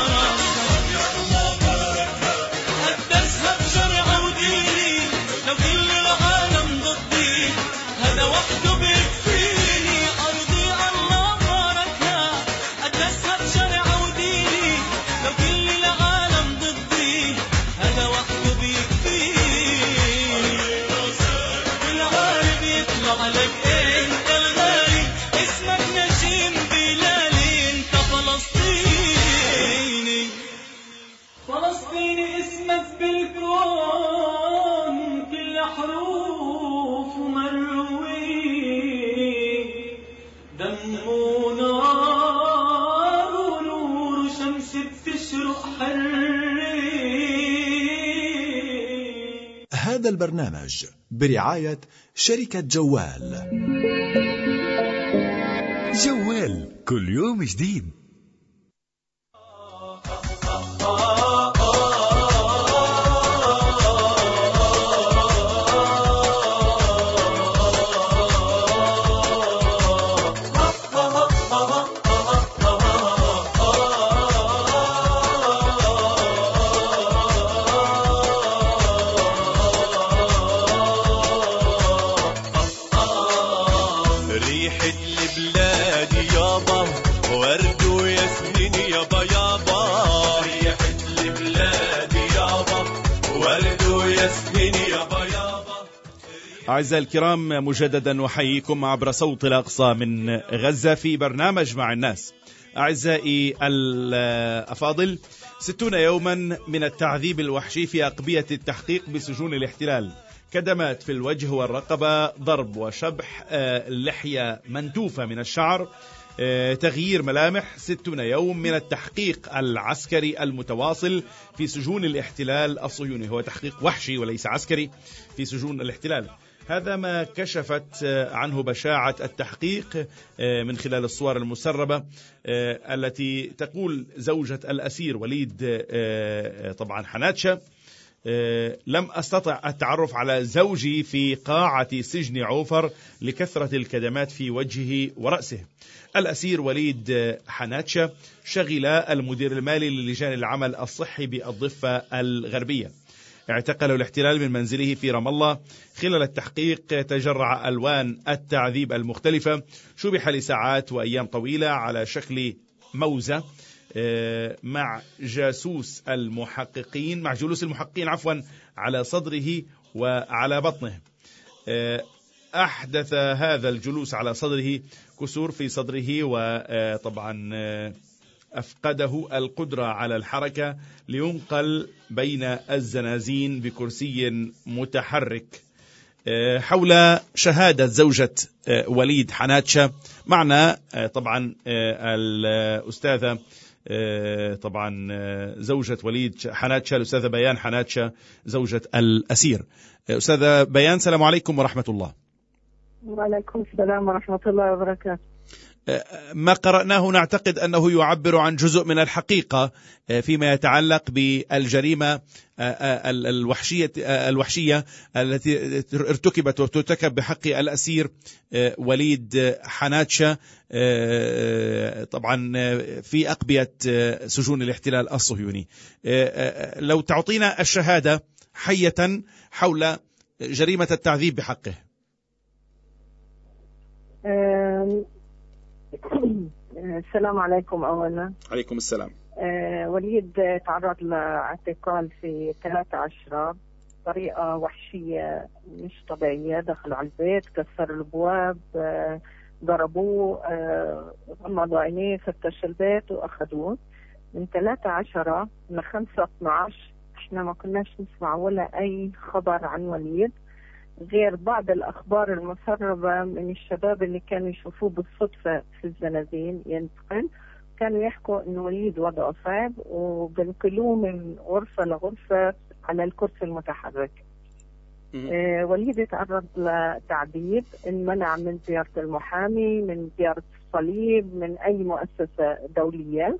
راسك. قدسها بشرع وديني لو كل العالم ضدي هذا وحده بيكفيني. أرضي الله باركها قدسها بشرع وديني لو كل العالم ضدي هذا وحده بيكفيني. والعالم يطلع لك انت الغالي اسمك نجم بلالي انت فلسطيني. فلسطيني اسمك بالكون كل حروف مروي دم ونار ونور شمس بتشرق حري. هذا البرنامج برعاية شركة جوال. جوال كل يوم جديد. ريحة البلاد يابا ورد وياسمين يابا يابا. ريحة البلاد يابا ورد وياسمين يابا يابا. أعزائي الكرام مجددا وحييكم عبر صوت الأقصى من غزة في برنامج مع الناس. أعزائي الأفاضل، ستون يوما من التعذيب الوحشي في أقبية التحقيق بسجون الاحتلال، كدمات في الوجه والرقبة، ضرب وشبح، لحية منتوفة من الشعر، تغيير ملامح. ستون يوم من التحقيق العسكري المتواصل في سجون الاحتلال الصهيوني. هو تحقيق وحشي وليس عسكري في سجون الاحتلال. هذا ما كشفت عنه بشاعة التحقيق من خلال الصور المسربة التي تقول زوجة الأسير وليد طبعا حناتشة: لم أستطع التعرف على زوجي في قاعة سجن عوفر لكثرة الكدمات في وجهه ورأسه. الأسير وليد حناتشة شغل المدير المالي للجان العمل الصحي بالضفة الغربية. اعتقله الاحتلال من منزله في رام الله. خلال التحقيق تجرع ألوان التعذيب المختلفة، شبح لساعات وأيام طويلة على شكل موزة مع جاسوس المحققين مع جلوس المحققين عفوا على صدره وعلى بطنه. أحدث هذا الجلوس على صدره كسور في صدره، وطبعا أفقده القدرة على الحركة لينقل بين الزنازين بكرسي متحرك. حول شهادة زوجة وليد حناتشة معنا طبعا الأستاذة طبعا زوجة وليد حناتشة، الأستاذة بيان حناتشة زوجة الأسير. أستاذة بيان، السلام عليكم ورحمة الله. وعليكم السلام ورحمة الله وبركاته. ما قرأناه نعتقد أنه يعبر عن جزء من الحقيقة فيما يتعلق بالجريمة الوحشية الوحشية التي ارتكبت وترتكب بحق الأسير وليد حناتشة طبعا في أقبية سجون الاحتلال الصهيوني. لو تعطينا الشهادة حية حول جريمة التعذيب بحقه. السلام عليكم. أولا عليكم السلام. آه وليد تعرض لاعتقال في ثلاثة عشرة بطريقة وحشية مش طبيعية. دخلوا على البيت، كسروا الأبواب، آه ضربوه، آه غمضوا عينيه، فتشوا البيت وأخذوه. من ثلاثة عشرة لخمسة اثناشر احنا ما كناش نسمع ولا أي خبر عن وليد، غير بعض الأخبار المسربة من الشباب اللي كانوا يشوفوه بالصدفة في الزنازين ينتقل. كانوا يحكوا إنه وليد وضعه صعب وبنقلوه من غرفة لغرفة على الكرسي المتحرك. آه وليد تعرض لتعذيب، انمنع من زيارة المحامي، من زيارة الصليب، من أي مؤسسة دولية.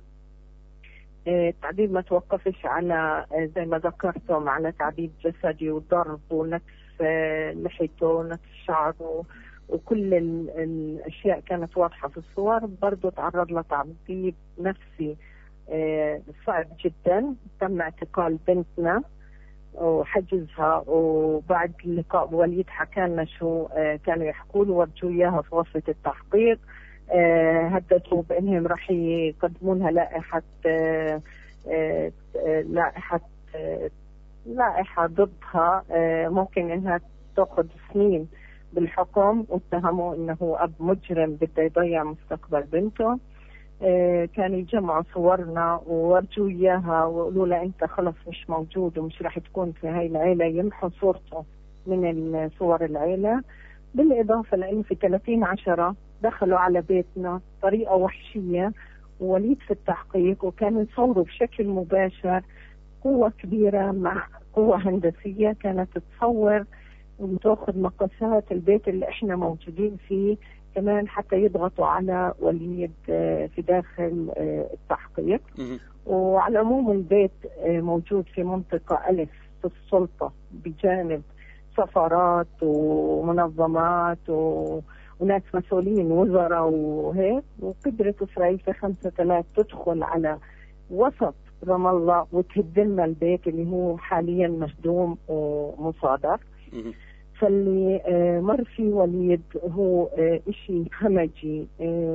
التعذيب ما توقفش على زي ما ذكرتم على تعذيب جسدي وضرب ونكس لحيته ونكس شعره وكل الأشياء كانت واضحة في الصور. برضو تعرض لتعذيب نفسي صعب جدا. تم اعتقال بنتنا وحجزها، وبعد لقاء وليد حكى لنا شو كانوا يحكوا له، ورجوا اياها في غرفة التحقيق. آه هددوا بأنهم راح يقدموا لها لائحة آه آه لائحة آه لائحة ضدها، آه ممكن إنها تأخذ سنين بالحكم، واتهموا إنه أب مجرم بده يضيع مستقبل بنته. آه كانوا يجمعوا صورنا وورجوا إياها وقالوا له أنت خلص مش موجود ومش راح تكون في هاي العيلة، يمحوا صورته من صور العيلة. بالإضافة لأنه في ثلاثين عشرة دخلوا على بيتنا طريقة وحشية، ووليد في التحقيق وكانوا يصوروا بشكل مباشر قوة كبيرة مع قوة هندسية كانت تصور وتأخذ مقاسات البيت اللي احنا موجودين فيه، كمان حتى يضغطوا على وليد في داخل التحقيق. وعلى العموم البيت موجود في منطقة ألف في السلطة، بجانب سفارات ومنظمات و... وناس مسؤولين وزراء وهيك. وقدرت إسرائيل في خمسة ثلاث تدخل على وسط رام الله وتهدلنا البيت اللي هو حاليا مهدوم ومصادر. فاللي مر فيه وليد هو إشي همجي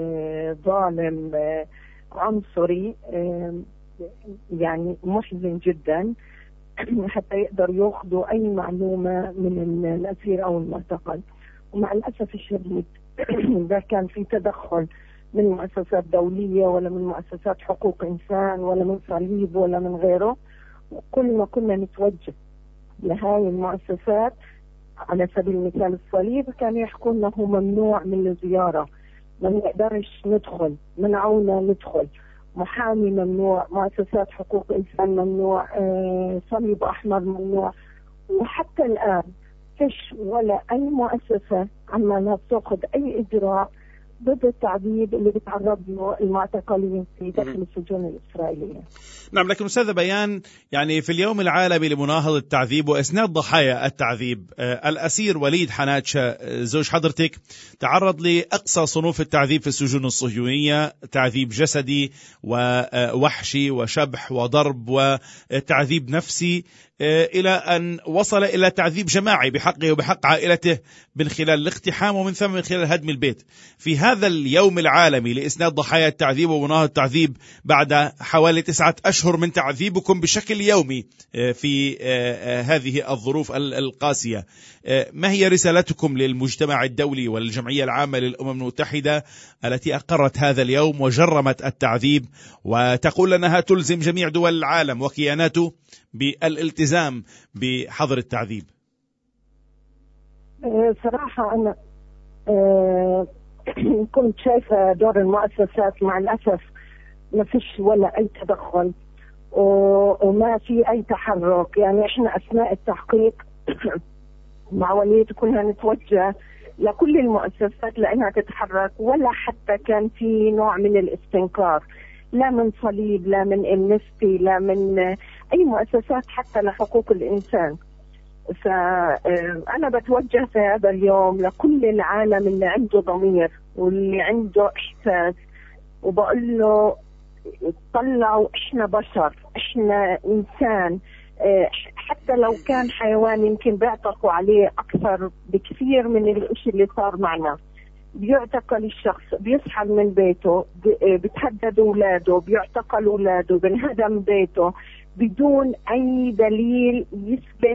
ظالم عنصري، يعني محزن جدا، حتى يقدر ياخذوا أي معلومة من الأسير أو المعتقل. ومع الأسف الشديد ده كان في تدخل من مؤسسات دولية ولا من مؤسسات حقوق إنسان ولا من صليب ولا من غيره. وكل ما كنا نتوجه لهاي المؤسسات على سبيل المثال الصليب كانوا يحكوا لنا هو ممنوع من الزيارة، ما نقدرش ندخل، منعونا ندخل، محامي ممنوع، مؤسسات حقوق إنسان ممنوع، آه، صليب أحمر ممنوع. وحتى الآن فيش ولا أي مؤسسة عمالها تأخذ أي إجراء ضد التعذيب اللي بيتعرض له المعتقلين في داخل السجون الإسرائيلية. نعم، لكن أستاذة بيان، يعني في اليوم العالمي لمناهضة التعذيب وإسناد ضحايا التعذيب، آه الأسير وليد حناتشا زوج حضرتك تعرض لأقصى صنوف التعذيب في السجون الصهيونية، تعذيب جسدي ووحشي وشبح وضرب وتعذيب نفسي، إلى أن وصل إلى تعذيب جماعي بحقه وبحق عائلته من خلال الاقتحام ومن ثم من خلال هدم البيت. في هذا اليوم العالمي لإسناد ضحايا التعذيب ومناهضة التعذيب بعد حوالي تسعة أشهر من تعذيبكم بشكل يومي في هذه الظروف القاسية، ما هي رسالتكم للمجتمع الدولي والجمعية العامة للأمم المتحدة التي أقرت هذا اليوم وجرمت التعذيب وتقول أنها تلزم جميع دول العالم وكياناته بالالتزام بحظر التعذيب؟ صراحة أنا كنت شايفة دور المؤسسات، مع الأسف ما فيش ولا أي تدخل وما في أي تحرك. يعني إحنا أثناء التحقيق مع وليد كنا نتوجه لكل المؤسسات لأنها تتحرك، ولا حتى كان في نوع من الاستنكار، لا من صليب، لا من امنستي، لا من أي مؤسسات حتى لحقوق الإنسان. فأنا بتوجه في هذا اليوم لكل العالم اللي عنده ضمير واللي عنده إحساس، وبقول له طلعوا، إحنا بشر، إحنا إنسان، حتى لو كان حيوان يمكن بيعتقوا عليه أكثر بكثير من الإشي اللي صار معنا. بيعتقل الشخص، بيسحل من بيته، بتهدد أولاده، بيعتقل أولاده، بنهدم بيته بدون أي دليل يثبت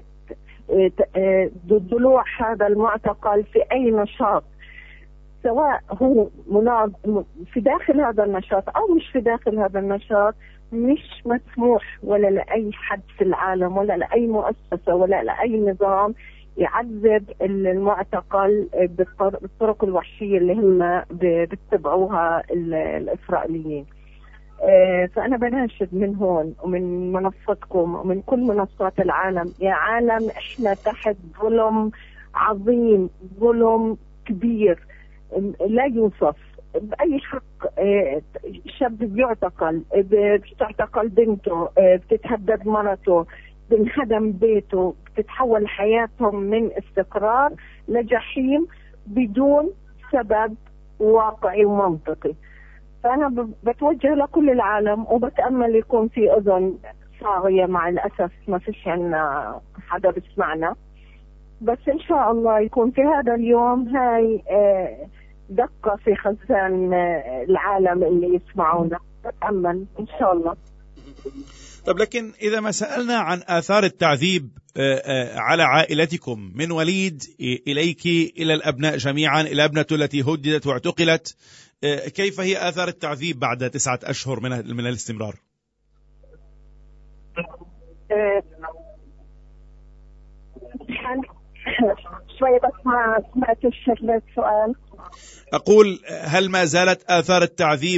ضلوع هذا المعتقل في أي نشاط، سواء هو في داخل هذا النشاط أو مش في داخل هذا النشاط. مش مسموح ولا لأي حد في العالم ولا لأي مؤسسة ولا لأي نظام يعذب المعتقل بالطرق الوحشية اللي هم بيتبعوها الإسرائيليين. فأنا بناشد من هون ومن منصتكم ومن كل منصات العالم، يا عالم إحنا تحت ظلم عظيم، ظلم كبير لا يوصف بأي حق. شاب بيعتقل، بتعتقل بنته، بتتهدد مرته، بنهدم بيته، بتتحول حياتهم من استقرار لجحيم بدون سبب واقعي ومنطقي. فأنا بتوجه لكل العالم وبتأمل يكون في أذن صاغية. مع الأسف ما فيش عنا حدا بسمعنا، بس إن شاء الله يكون في هذا اليوم هاي دقة في خزان العالم اللي يسمعونا. بتأمل إن شاء الله. طب لكن إذا ما سألنا عن آثار التعذيب على عائلتكم من وليد إليك إلى الأبناء جميعا، إلى ابنته التي هددت واعتقلت، كيف هي آثار التعذيب بعد تسعة أشهر من من الاستمرار؟ شوي بس ما سمعتش السؤال. أقول هل ما زالت آثار التعذيب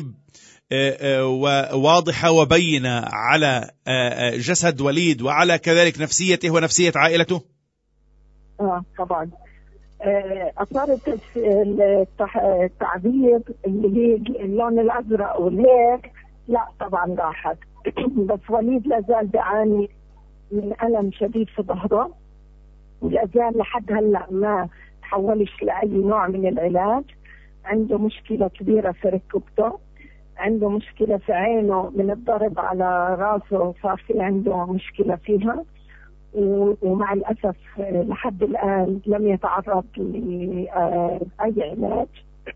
واضحة وبينة على جسد وليد وعلى كذلك نفسيته ونفسية عائلته؟ آه طبعا. آثار التعذيب اللي هي اللون الأزرق والهيك لا طبعا راحت. بس وليد لازال بيعاني من ألم شديد في ظهره، ولازال لحد هلا ما تحولش لأي نوع من العلاج. عنده مشكلة كبيرة في ركبته، عنده مشكلة في عينه من الضرب على راسه، صار في عنده مشكلة فيها، ومع الأسف لحد الآن لم يتعرض لأي علاج.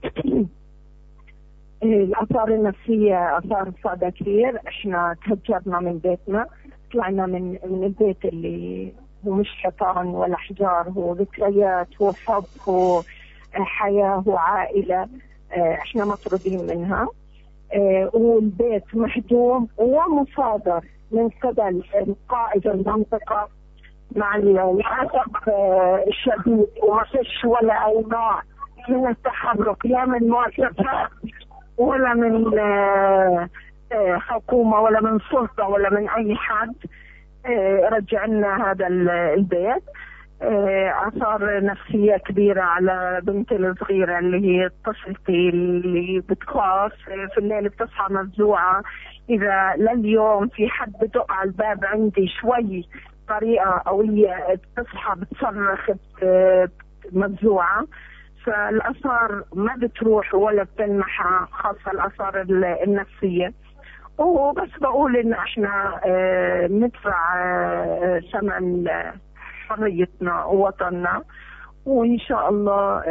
الآثار النفسية آثار صعبة كثير. إحنا تهجرنا من بيتنا، طلعنا من من البيت اللي هو مش حيطان ولا حجار، هو ذكريات، هو حب، هو حياة، هو عائلة. إحنا مطرودين منها، والبيت مهدوم ومصادر من قبل قائد المنطقة مع العصب الشديد، وما فيش ولا أي نوع من التحرك، لا من مؤسسات ولا من حكومة ولا من سلطة ولا من أي حد رجعنا هذا البيت. آثار نفسية كبيرة على بنتي الصغيرة اللي هي طفلتي اللي بتخاف في الليل، بتصحى مفزوعة. إذا لليوم في حد بدق على الباب عندي شوي طريقة قوية بتصحى بتصرخ مفزوعة. فالآثار ما بتروح ولا بتلمحها، خاصة الآثار النفسية. وبس بقول إن إحنا ندفع ثمن حريتنا ووطننا، وإن شاء الله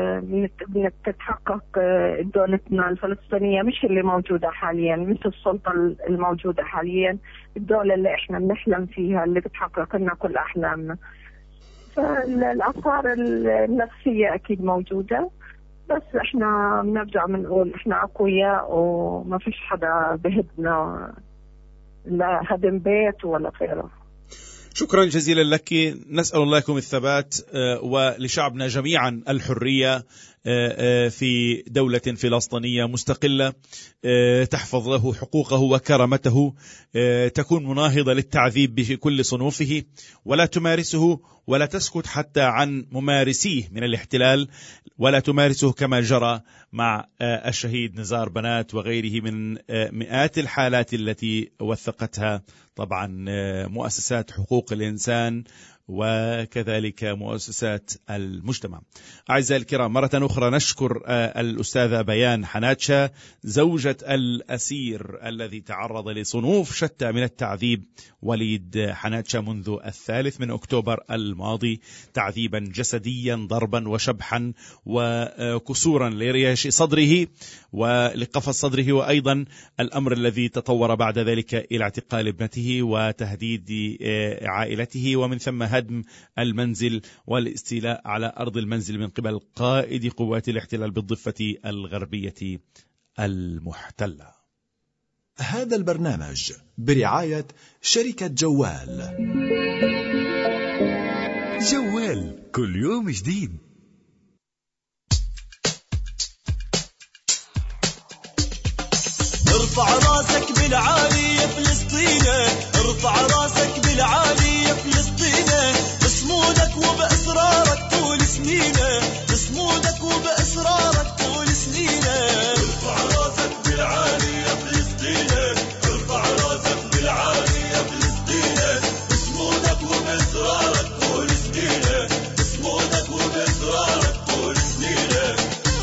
تتحقق دولتنا الفلسطينية، مش اللي موجودة حاليا، مش السلطة الموجودة حاليا، الدولة اللي إحنا بنحلم فيها، اللي بتحقق لنا كل أحلامنا. فالآثار النفسية أكيد موجودة، بس إحنا بنرجع بنقول إحنا أقوياء وما فيش حدا بهدنا، لا هدم بيت ولا غيره. شكرا جزيلا لك، نسأل الله لكم الثبات ولشعبنا جميعا الحرية في دولة فلسطينية مستقلة تحفظ له حقوقه وكرامته، تكون مناهضة للتعذيب بكل صنوفه، ولا تمارسه ولا تسكت حتى عن ممارسيه من الاحتلال، ولا تمارسه كما جرى مع الشهيد نزار بنات وغيره من مئات الحالات التي وثقتها طبعا مؤسسات حقوق الإنسان وكذلك مؤسسات المجتمع. أعزائي الكرام، مرة أخرى نشكر الأستاذة بيان حناتشة زوجة الأسير الذي تعرض لصنوف شتى من التعذيب وليد حناتشة منذ الثالث من أكتوبر الماضي، تعذيبا جسديا، ضربا وشبحا وكسورا لرياش صدره ولقفص صدره، وأيضا الأمر الذي تطور بعد ذلك إلى اعتقال ابنته وتهديد عائلته، ومن ثم هدم المنزل والاستيلاء على أرض المنزل من قبل قائد قوات الاحتلال بالضفة الغربية المحتلة. هذا البرنامج برعاية شركة جوال. جوال كل يوم جديد. ارفع راسك بالعالي يا فلسطينة، ارفع راسك بالعالي يا فلسطينة، بصمودك وبأسرارك طول سنينة، بصمودك وبأسرارك طول سنينة. ارفع راسك بالعالي يا فلسطينة، ارفع راسك بالعالي يا فلسطينة، بصمودك وبأسرارك طول سنينة، بصمودك وبأسرارك طول سنينة.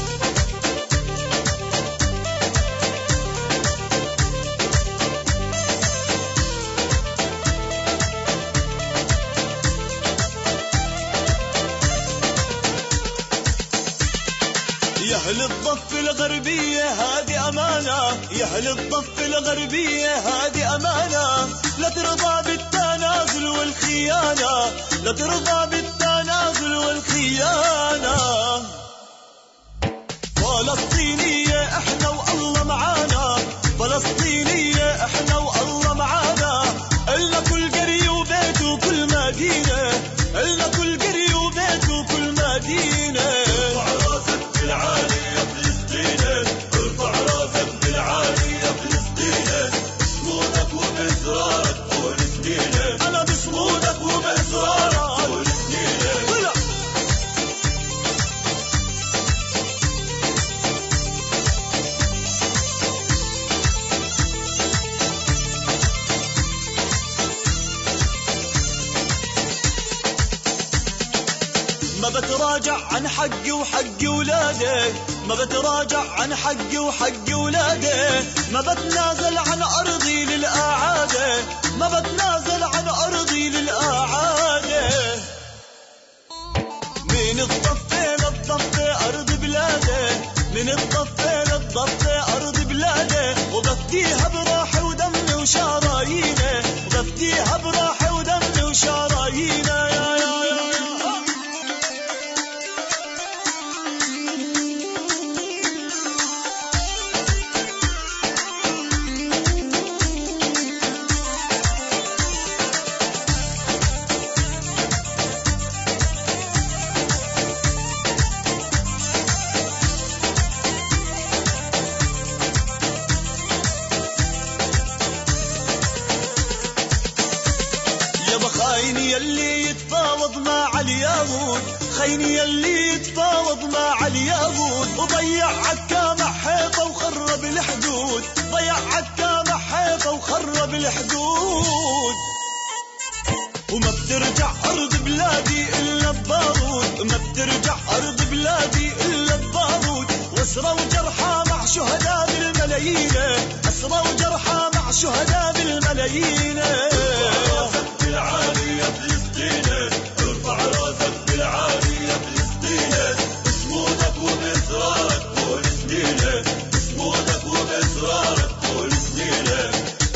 يا أهل الضفة الغربية هذه أمانة، يا أهل الضفة الغربية هذه أمانة، لا ترضى بالتنازل والخيانة، لا ترضى بالتنازل والخيانة. فلسطينية احنا والله معانا، فلسطينية احنا والله معانا، إلنا كل قرية وبيت وكل مدينة، إلنا كل قرية وبيت وكل مدينة. ارفع راسك بالعالي يا فلسطينة، ارفع راسك بالعالي يا فلسطينة، بصمودك وبإصرارك طول سنينة، أنا بصمودك وبإصرارك طول سنينة. طلع ما بتراجع عن حقي وحق ولادي، ما بتراجع عن حقي وحق ولادي، ما بتنازل عن أرضي للأعادة، ما بتنازل عن أرضي للأعادة. من الضفة للضفة أرض بلادي، من الضفة للضفة أرض بلادي، وبفديها براحي ودمي وشراييني، وبفديها براحي ودمي وشراييني. يا يا خايني يلي يتفاوض مع اليهود، خايني يلي يتفاوض مع اليهود، وضيع عكا مع حيطة وخرب الحدود، ضيع عكا مع حيطة وخرب الحدود. وما بترجع أرض بلادي إلا ببارود، ما بترجع أرض بلادي إلا ببارود، وأسرى وجرحى مع شهداء بالملايين، أسرى وجرحى مع شهداء بالملايين. ارفع راسك بالعالي يا فلسطينة، ارفع راسك بالعالي يا فلسطينة، بصمودك وبإصرارك طول سنينة، بصمودك وبإصرارك طول سنينة.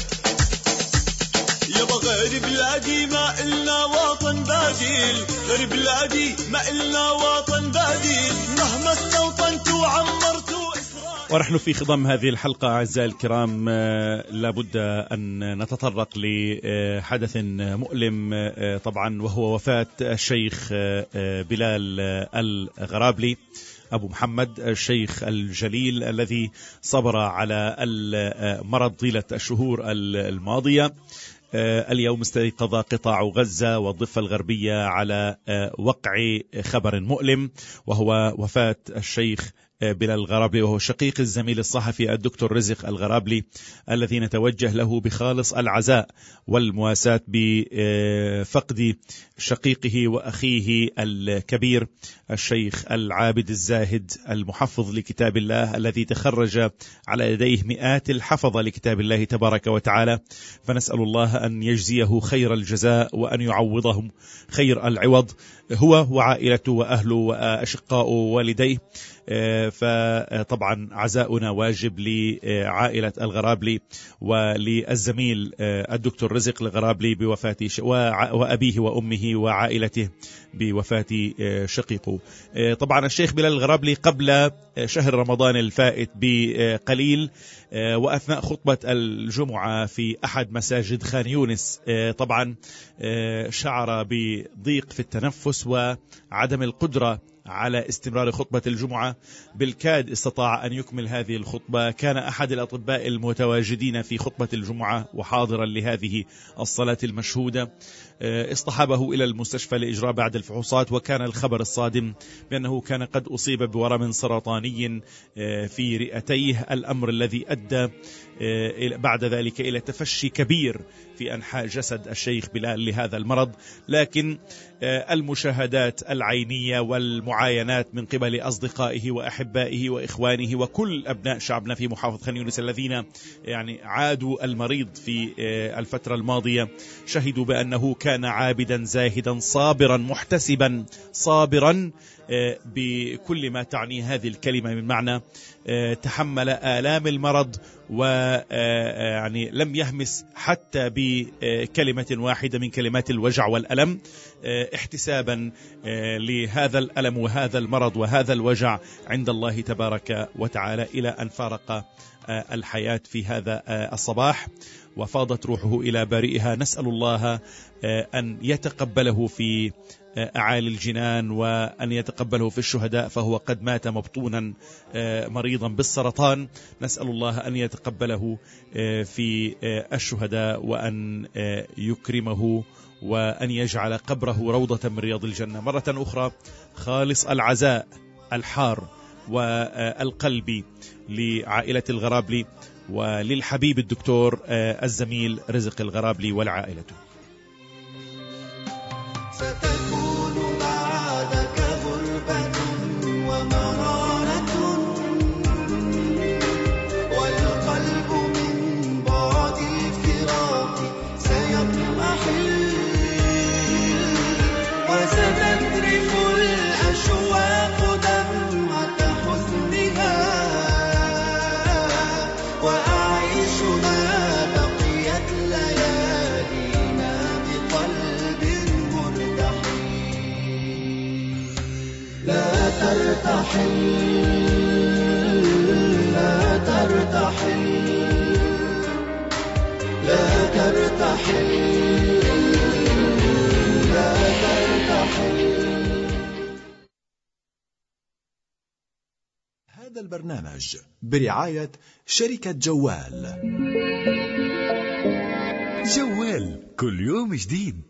يابا غير بلادي ما إلنا وطن بديل، غير بلادي ما إلنا وطن بديل، مهما استوطنت وعمرت إسرائيل. ونحن في خضم هذه الحلقة أعزائي الكرام لابد أن نتطرق لحدث مؤلم طبعا، وهو وفاة الشيخ بلال الغرابلي أبو محمد، الشيخ الجليل الذي صبر على المرض طيلة الشهور الماضية. اليوم استيقظ قطاع غزة والضفة الغربية على وقع خبر مؤلم، وهو وفاة الشيخ بلال الغرابلي، وهو شقيق الزميل الصحفي الدكتور رزق الغرابلي، الذي نتوجه له بخالص العزاء والمواساة بفقد شقيقه وأخيه الكبير الشيخ العابد الزاهد المحفظ لكتاب الله، الذي تخرج على يديه مئات الحفظة لكتاب الله تبارك وتعالى. فنسأل الله أن يجزيه خير الجزاء وأن يعوضهم خير العوض، هو وعائلته وأهله وأشقاءه ووالديه. فطبعا عزاؤنا واجب لعائلة الغرابلي وللزميل الدكتور رزق الغرابلي بوفاة وأبيه وأمه وعائلته بوفاة شقيقه. طبعا الشيخ بلال الغرابلي قبل شهر رمضان الفائت بقليل وأثناء خطبة الجمعة في أحد مساجد خان يونس طبعا شعر بضيق في التنفس وعدم القدرة على استمرار خطبة الجمعة. بالكاد استطاع أن يكمل هذه الخطبة. كان أحد الأطباء المتواجدين في خطبة الجمعة وحاضرا لهذه الصلاة المشهودة اصطحبه إلى المستشفى لإجراء بعض الفحوصات، وكان الخبر الصادم بأنه كان قد أصيب بورم سرطاني في رئتيه، الأمر الذي أدى بعد ذلك إلى تفشي كبير في أنحاء جسد الشيخ بلال لهذا المرض. لكن المشاهدات العينية والمعاينات من قبل أصدقائه وأحبائه وإخوانه وكل أبناء شعبنا في محافظة خان يونس الذين يعني عادوا المريض في الفترة الماضية شهدوا بأنه كان عابدا زاهدا صابرا محتسبا صابرا بكل ما تعني هذه الكلمة من معنى. تحمل آلام المرض ويعني لم يهمس حتى بكلمة واحدة من كلمات الوجع والألم احتسابا لهذا الألم وهذا المرض وهذا الوجع عند الله تبارك وتعالى، إلى أن فارق الحياة في هذا الصباح وفاضت روحه إلى بارئها. نسأل الله أن يتقبله في أعالي الجنان وأن يتقبله في الشهداء، فهو قد مات مبطونا مريضا بالسرطان. نسأل الله أن يتقبله في الشهداء وأن يكرمه وأن يجعل قبره روضة من رياض الجنة. مرة أخرى خالص العزاء الحار والقلبي لعائلة الغرابلي وللحبيب الدكتور الزميل رزق الغرابلي ولعائلته. ستكون بعدك غربة ومرارة، والقلب من بعد الفراق سيضمحل، وستذرف الأشواق دمعة حزنها، وأعيش ما بقيت ليالينا بقلب لا ترتحل لا ترتحل لا ترتحل لا ترتحل. هذا البرنامج برعاية شركة جوال. جوال كل يوم جديد.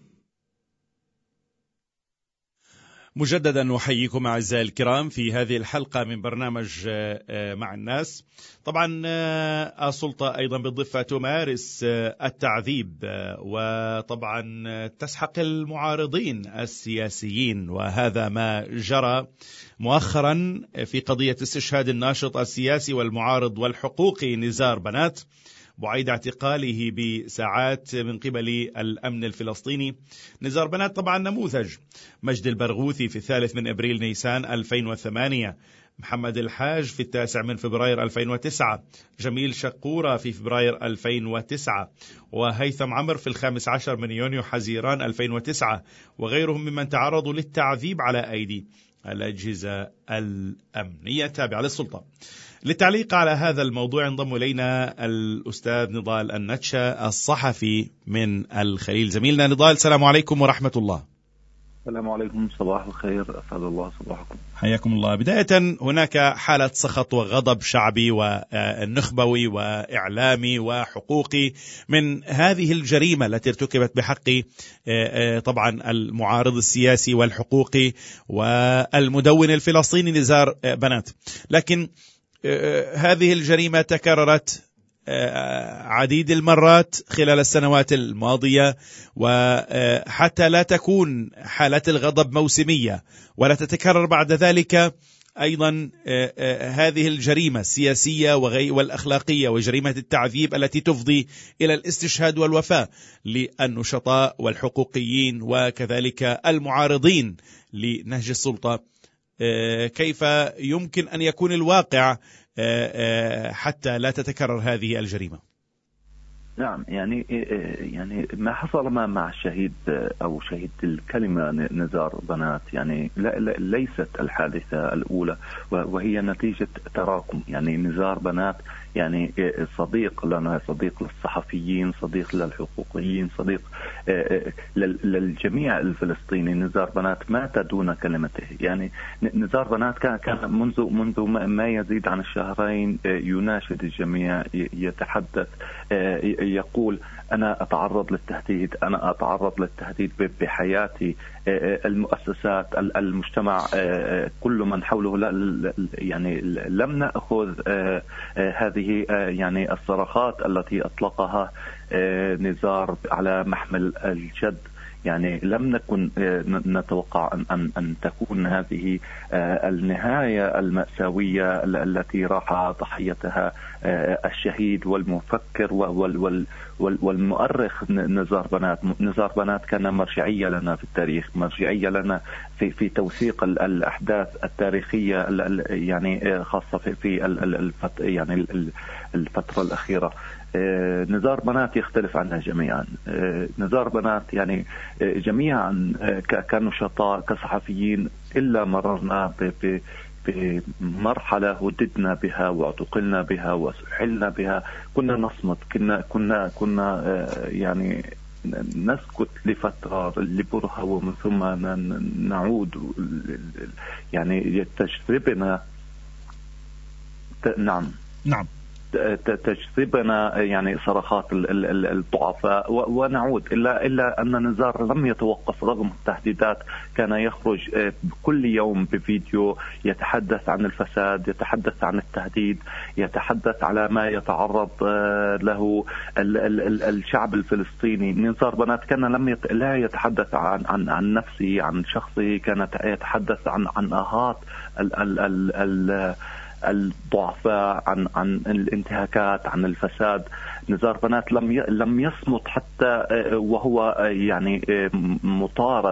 مجددا نحييكم أعزائي الكرام في هذه الحلقة من برنامج مع الناس. طبعا السلطة أيضا بالضفة تمارس التعذيب وطبعا تسحق المعارضين السياسيين، وهذا ما جرى مؤخرا في قضية استشهاد الناشط السياسي والمعارض والحقوقي نزار بنات بعيد اعتقاله بساعات من قبل الأمن الفلسطيني. نزار بنات طبعا نموذج، مجد البرغوثي في الثالث من أبريل نيسان ألفين وثمانية، محمد الحاج في التاسع من فبراير ألفين وتسعة، جميل شقورة في فبراير ألفين وتسعة، وهيثم عمر في الخامس عشر من يونيو حزيران ألفين وتسعة، وغيرهم ممن تعرضوا للتعذيب على أيدي الأجهزة الأمنية التابعة للسلطة. للتعليق على هذا الموضوع انضم إلينا الأستاذ نضال النتشة الصحفي من الخليل. زميلنا نضال، السلام عليكم ورحمة الله. السلام عليكم، صباح الخير، أسعد الله صباحكم. حياكم الله. بداية هناك حالة سخط وغضب شعبي ونخبوي وإعلامي وحقوقي من هذه الجريمة التي ارتكبت بحق طبعا المعارض السياسي والحقوقي والمدون الفلسطيني نزار بنات، لكن هذه الجريمة تكررت عديد المرات خلال السنوات الماضية، وحتى لا تكون حالة الغضب موسمية ولا تتكرر بعد ذلك أيضا هذه الجريمة السياسية والأخلاقية وجريمة التعذيب التي تفضي إلى الاستشهاد والوفاة للنشطاء والحقوقيين وكذلك المعارضين لنهج السلطة. كيف يمكن أن يكون الواقع حتى لا تتكرر هذه الجريمة؟ نعم، يعني يعني ما حصل ما مع الشهيد أو شهيد الكلمة نزار بنات يعني ليست الحادثة الأولى، وهي نتيجة تراكم. يعني نزار بنات يعني صديق لنا، صديق للصحفيين، صديق للحقوقيين، صديق للجميع الفلسطيني. نزار بنات مات دون كلمته. يعني نزار بنات كان كان منذ منذ ما يزيد عن الشهرين يناشد الجميع، يتحدث، يقول أنا أتعرض للتهديد، أنا أتعرض للتهديد بحياتي. المؤسسات، المجتمع، كل من حوله يعني لم نأخذ هذه يعني الصراخات التي أطلقها نزار على محمل الجد. يعني لم نكن نتوقع أن, أن, أن تكون هذه النهاية المأساوية التي راح ضحيتها الشهيد والمفكر والمؤرخ نزار بنات. نزار بنات كان مرجعية لنا في التاريخ، مرجعية لنا في في توثيق الأحداث التاريخية يعني خاصة في في الفترة يعني الفترة الأخيرة. نزار بنات يختلف عنا جميعا. نزار بنات يعني جميعا كنشطاء كصحفيين إلا مررنا بمرحلة هددنا بها واعتقلنا بها وسحلنا بها. كنا نصمت، كنا كنا كنا يعني نسكت لفترة لبرهة ومن ثم نعود. يعني تجذبنا نعم نعم تجذبنا يعني صرخات الضعفاء ونعود. إلا إلا أن نزار لم يتوقف رغم التهديدات. كان يخرج كل يوم بفيديو يتحدث عن الفساد، يتحدث عن التهديد، يتحدث على ما يتعرض له الشعب الفلسطيني. نزار بنات كان لم يت... لا يتحدث عن عن عن نفسه، عن شخصه، كان يتحدث عن عن آهات ال ال ال ال الضعفاء، عن عن الانتهاكات، عن الفساد. نزار بنات لم لم يصمت حتى وهو يعني مطارد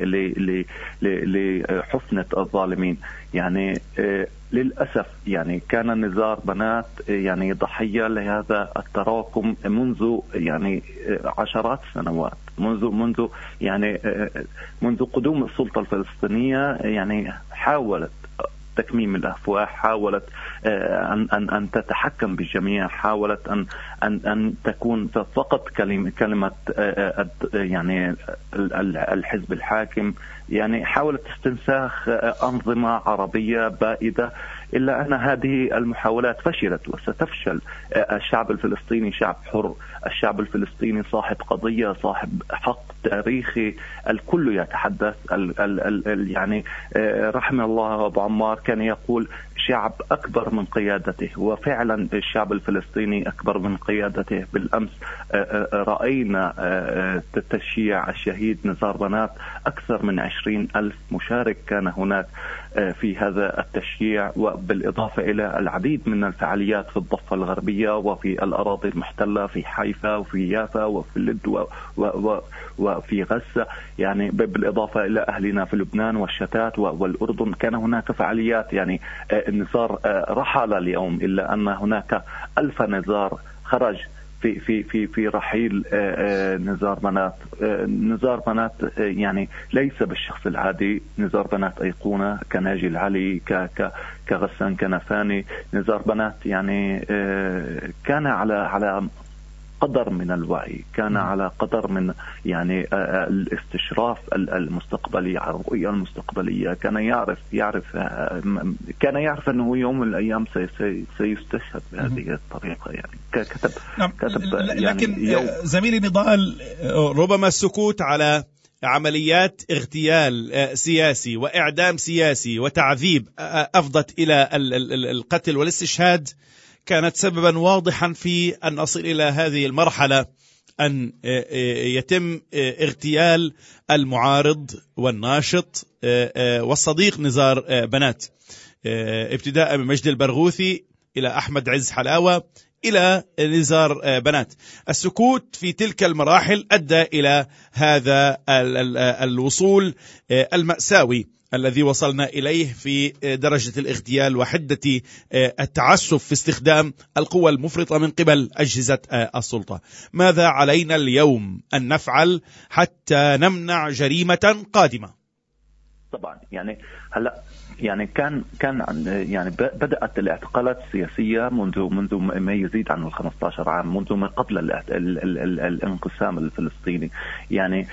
لحفنة الظالمين. يعني للأسف يعني كان نزار بنات يعني ضحية لهذا التراكم منذ يعني عشرات السنوات، منذ منذ يعني منذ قدوم السلطة الفلسطينية. يعني حاولت تكميم الأفواه، حاولت أن أن أن تتحكم بالجميع، حاولت أن أن أن تكون فقط كلمة كلمة يعني الحزب الحاكم. يعني حاولت استنساخ أنظمة عربية بائدة. إلا أن هذه المحاولات فشلت وستفشل. الشعب الفلسطيني شعب حر، الشعب الفلسطيني صاحب قضية، صاحب حق تاريخي. الكل يتحدث ال ال ال يعني رحم الله أبو عمار كان يقول شعب أكبر من قيادته، وفعلا الشعب الفلسطيني أكبر من قيادته. بالأمس رأينا تشييع الشهيد نزار بنات، أكثر من عشرين ألف مشارك كان هناك في هذا التشييع، وبالإضافة إلى العديد من الفعاليات في الضفة الغربية وفي الأراضي المحتلة في حيفا وفي يافا وفي اللد وفي غزة. يعني بالإضافة إلى أهلنا في لبنان والشتات والأردن كان هناك فعاليات. يعني النزار رحل اليوم، إلا أن هناك ألف نزار خرج في في في في رحيل نزار بنات. نزار بنات يعني ليس بالشخص العادي. نزار بنات أيقونة كناجي العلي، ك ك كغسان كنفاني. نزار بنات يعني كان على على قدر من الوعي، كان على قدر من يعني الاستشراف المستقبلي على الرؤية المستقبلية. كان يعرف يعرف كان يعرف أنه يوم من الأيام سيستشهد بهذه الطريقة. يعني كتب نعم. كتب لكن يعني زميلي نضال، ربما السكوت على عمليات اغتيال سياسي وإعدام سياسي وتعذيب أفضت إلى القتل والاستشهاد كانت سببا واضحا في أن نصل إلى هذه المرحلة، أن يتم اغتيال المعارض والناشط والصديق نزار بنات، ابتداء من مجد البرغوثي إلى أحمد عز حلاوة إلى نزار بنات. السكوت في تلك المراحل أدى إلى هذا الوصول المأساوي الذي وصلنا إليه في درجة الاغتيال وحدة التعسف في استخدام القوى المفرطة من قبل أجهزة السلطة. ماذا علينا اليوم أن نفعل حتى نمنع جريمة قادمة؟ طبعا يعني هلا يعني كان كان يعني بدأت الاعتقالات السياسية منذ منذ ما يزيد عن خمسة عشر عام، منذ ما قبل الانقسام الفلسطيني. يعني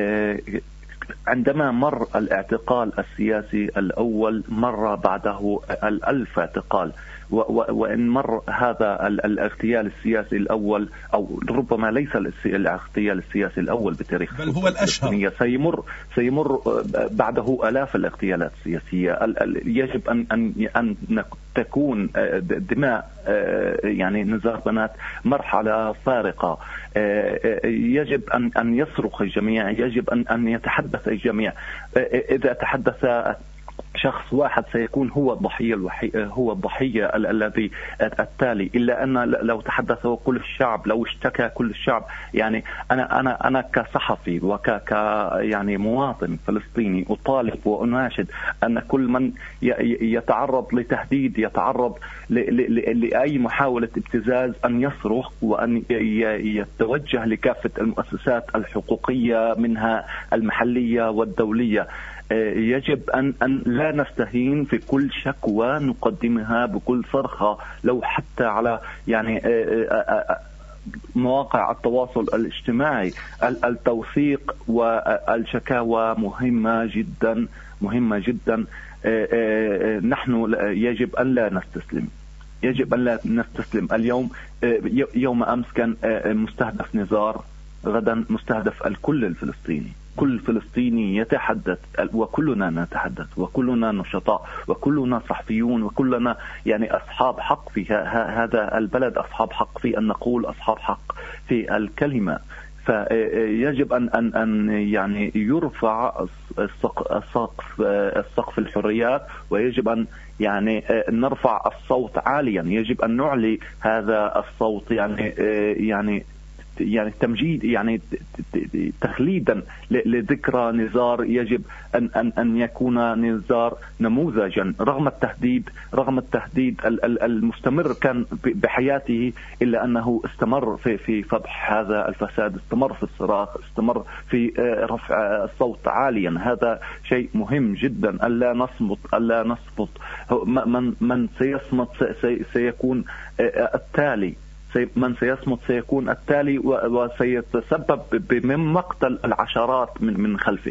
عندما مر الاعتقال السياسي الأول مر بعده الألف اعتقال، وإن مر هذا الاغتيال السياسي الأول أو ربما ليس الاغتيال السياسي الأول بتاريخ بل هو الأشهر، سيمر سيمر بعده آلاف الاغتيالات السياسية. يجب أن أن أن تكون دماء يعني نزار بنات مرحلة فارقة. يجب أن أن يصرخ الجميع، يجب أن أن يتحدث الجميع. إذا تحدث شخص واحد سيكون هو الضحية الوحي... هو الضحية الذي التالي، إلا أن لو تحدث كل الشعب، لو اشتكى كل الشعب، يعني أنا أنا أنا كصحفي وك ك يعني مواطن فلسطيني أطالب وأناشد أن كل من يتعرض لتهديد، يتعرض ل... ل... لأي محاولة ابتزاز، أن يصرخ وأن يتوجه لكافة المؤسسات الحقوقية منها المحلية والدولية. يجب أن أن لا نستهين في كل شكوى نقدمها، بكل صرخة، لو حتى على يعني مواقع التواصل الاجتماعي. التوثيق والشكاوى مهمة جدا مهمة جدا. نحن يجب أن لا نستسلم، يجب أن لا نستسلم. اليوم يوم أمس كان مستهدف نزار، غدا مستهدف الكل الفلسطيني. كل فلسطيني يتحدث وكلنا نتحدث وكلنا نشطاء وكلنا صحفيون وكلنا يعني أصحاب حق في هذا البلد، أصحاب حق في أن نقول، أصحاب حق في الكلمة. فيجب أن أن أن يعني يرفع السقف السقف الحريات، ويجب أن يعني نرفع الصوت عاليا. يجب أن نعلي هذا الصوت، يعني يعني يعني تمجيد، يعني تخليدا لذكرى نزار. يجب أن أن أن يكون نزار نموذجا رغم التهديد، رغم التهديد المستمر كان بحياته، إلا أنه استمر في في فضح هذا الفساد، استمر في الصراخ، استمر في رفع الصوت عاليا. هذا شيء مهم جدا، ألا نصمت، ألا نصمت. من من سيصمت سيكون التالي، من سيصمت سيكون التالي وسيتسبب بمقتل العشرات من من خلفه.